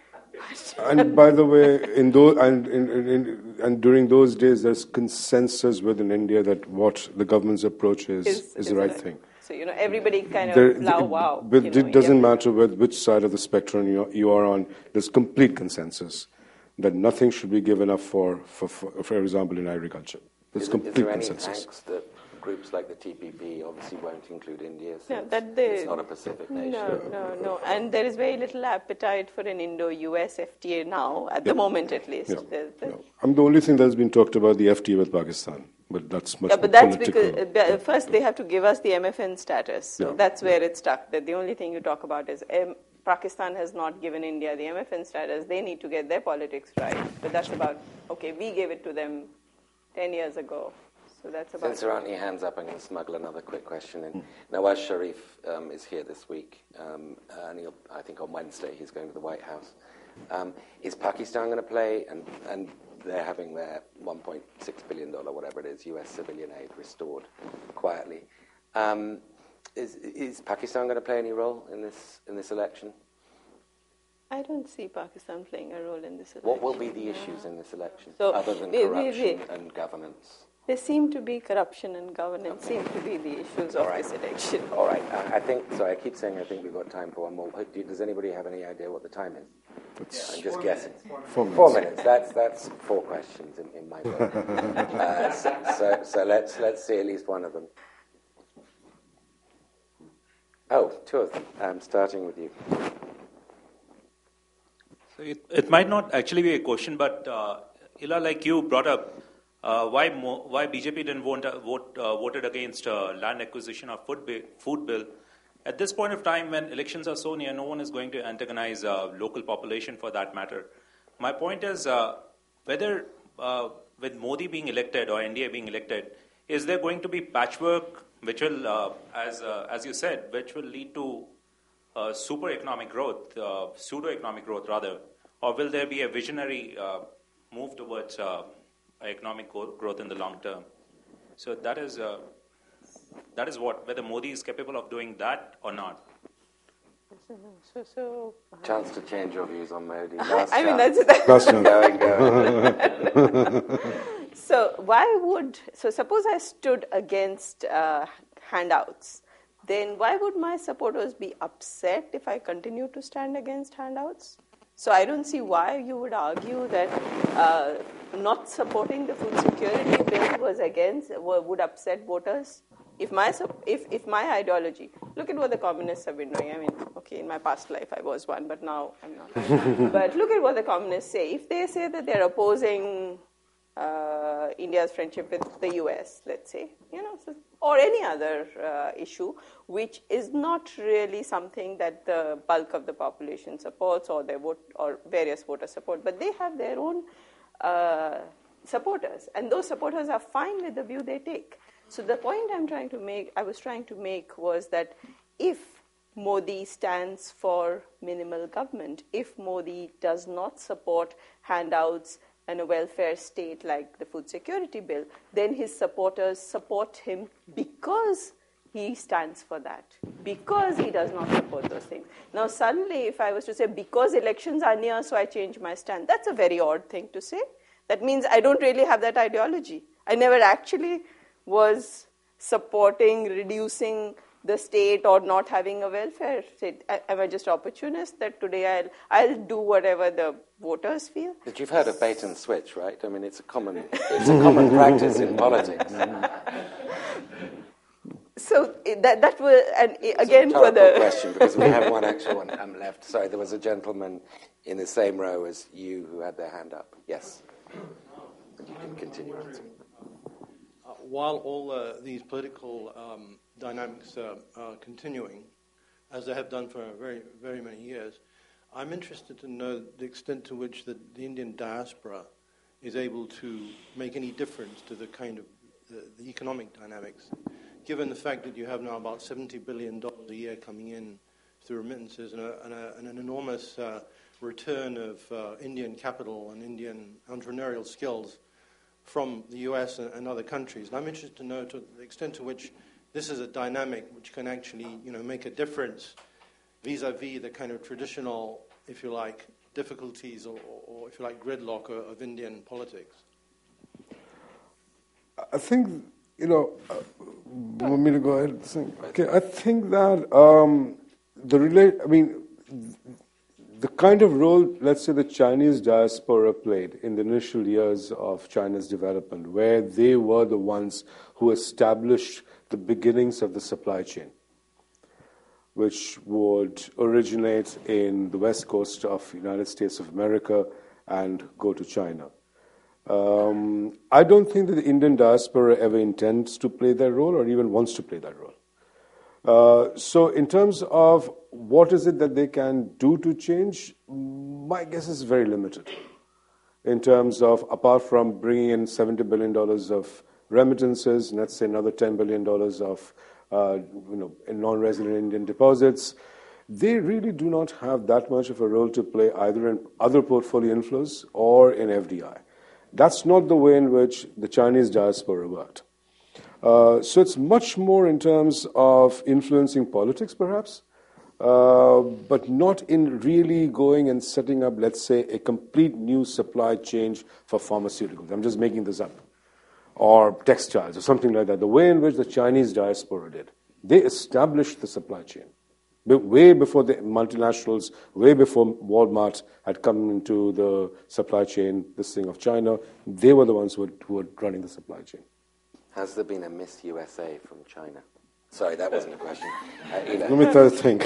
And by the way, in those and in, in, in, and during those days, there's consensus within India that what the government's approach is is,
Is- is
the right
right.
thing.
So you know, everybody kind
There-
of wow, wow.
But
you know,
it doesn't
India-
matter with which side of the spectrum you are, you are on. There's complete consensus that nothing should be given up for, for, for, for example, in agriculture. There's
Is,
complete
is there any
consensus.
angst that groups like the T P P obviously won't include India?
No,
since
that they,
it's not a Pacific nation.
No, no, no. And there is very little appetite for an Indo-U S F T A now, at the moment at least.
Yeah,
There- there-
yeah. I'm the only thing that's been talked about the F T A with Pakistan, but that's much
Yeah,
more
but that's
political.
because uh, first they have to give us the M F N status. So
Yeah.
that's where it's stuck. That the only thing you talk about is M- Pakistan has not given India the M F N status. They need to get their politics right. But that's about, okay, we gave it to them ten years ago. So that's about.
Since there aren't any hands up, I'm going to smuggle another quick question in. Nawaz Sharif um, is here this week, um, and he'll, I think on Wednesday he's going to the White House. Um, is Pakistan going to play? And, and they're having their one point six billion dollars, whatever it is, U S civilian aid restored quietly. Um, is, is Pakistan going to play any role in this in this election?
I don't see Pakistan playing a role in this election.
What will be the issues in this election,
so,
other than
we,
corruption
we, we,
and governance?
There seem to be corruption and governance,
Okay.
seem to be the issues of
right.
this election.
All right. I, I think, sorry, I keep saying I think we've got time for one more. Does anybody have any idea what the time is?
It's
I'm just guessing.
Minutes. Four minutes.
Four minutes. That's that's four questions in, in my book. uh, so, so so let's let's see at least one of them. Oh, two of them. Um, starting with you.
So it, it might not actually be a question, but uh, Ila, like you brought up, uh, why mo- why B J P didn't vote vote uh, voted against uh, land acquisition of food bi- food bill. At this point of time, when elections are so near, no one is going to antagonize uh, local population for that matter. My point is uh, whether uh, with Modi being elected or N D A being elected, is there going to be patchwork which will, uh, as uh, as you said, which will lead to uh, super economic growth, uh, pseudo economic growth rather, or will there be a visionary uh, move towards uh, economic growth in the long term? So that is. Uh, That is what, whether Modi is capable of doing that or not.
So, so,
Chance to change your views on Modi. Last
I mean,
chance.
that's
Last chance.
Going, going.
So why would, so suppose I stood against uh, handouts, then why would my supporters be upset if I continue to stand against handouts? So I don't see why you would argue that uh, not supporting the food security bill was against, would upset voters. If my, if, if my ideology, look at what the communists have been doing. I mean, okay, in my past life I was one, but now I'm not. But look at what the communists say. If they say that they're opposing uh, India's friendship with the U S, let's say, you know, so, or any other uh, issue, which is not really something that the bulk of the population supports or their vote or various voters support, but they have their own uh, supporters, and those supporters are fine with the view they take. So the point I'm trying to make, I was trying to make, was that if Modi stands for minimal government, if Modi does not support handouts and a welfare state like the food security bill, then his supporters support him because he stands for that, because he does not support those things. Now suddenly, if I was to say, because elections are near, so I change my stand, that's a very odd thing to say. That means I don't really have that ideology. I never actually was supporting reducing the state or not having a welfare state. Am I just opportunist that today I'll, I'll do whatever the voters feel?
But you've heard of bait and switch, right? I mean, it's a common, it's a common practice in politics.
So that that was, and again
it's a
for the
question, because we have one actual one um, left. Sorry, there was a gentleman in the same row as you who had their hand up. Yes, but you can continue answering.
Uh, while all uh, these political um, dynamics uh, are continuing, as they have done for very, very many years, I'm interested to know the extent to which the, the Indian diaspora is able to make any difference to the kind of the, the economic dynamics, given the fact that you have now about seventy billion dollars a year coming in through remittances and, a, and, a, and an enormous uh, return of uh, Indian capital and Indian entrepreneurial skills from the U S and, and other countries. And I'm interested to know to the extent to which this is a dynamic which can actually, you know, make a difference vis-a-vis the kind of traditional, if you like, difficulties or, or, or if you like, gridlock of, of Indian politics.
I think, you know, uh, want me to go ahead? Okay, I think that um, the relate. I mean, the kind of role, let's say, the Chinese diaspora played in the initial years of China's development, where they were the ones who established the beginnings of the supply chain, which would originate in the west coast of the United States of America and go to China. Um, I don't think that the Indian diaspora ever intends to play that role or even wants to play that role. Uh, so in terms of what is it that they can do to change, my guess is very limited. In terms of, apart from bringing in seventy billion dollars of remittances, let's say another ten billion dollars of uh, you know, non-resident Indian deposits, they really do not have that much of a role to play either in other portfolio inflows or in F D I. That's not the way in which the Chinese diaspora worked. Uh, so it's much more in terms of influencing politics, perhaps, uh, but not in really going and setting up, let's say, a complete new supply chain for pharmaceuticals. I'm just making this up. Or textiles, or something like that. The way in which the Chinese diaspora did. They established the supply chain. Way before the multinationals, way before Walmart had come into the supply chain, this thing of China, they were the ones who were, who were running the supply chain.
Has there been a Miss U S A from China? Sorry, that wasn't a question. Uh,
Let me try to think.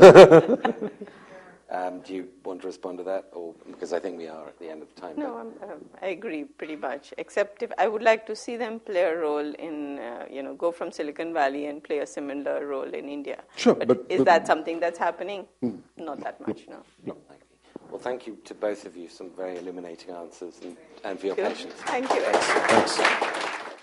um, do you want to respond to that? Or, because I think we are at the end of time.
No, I'm, um, I agree pretty much, except if I would like to see them play a role in, uh, you know, go from Silicon Valley and play a similar role in India.
Sure.
But,
but
is
but,
that something that's happening?
Mm.
Not that much, no.
no. Well, thank you to both of you. Some very illuminating answers and, and for your
Good.
patience.
Thank you.
Thanks.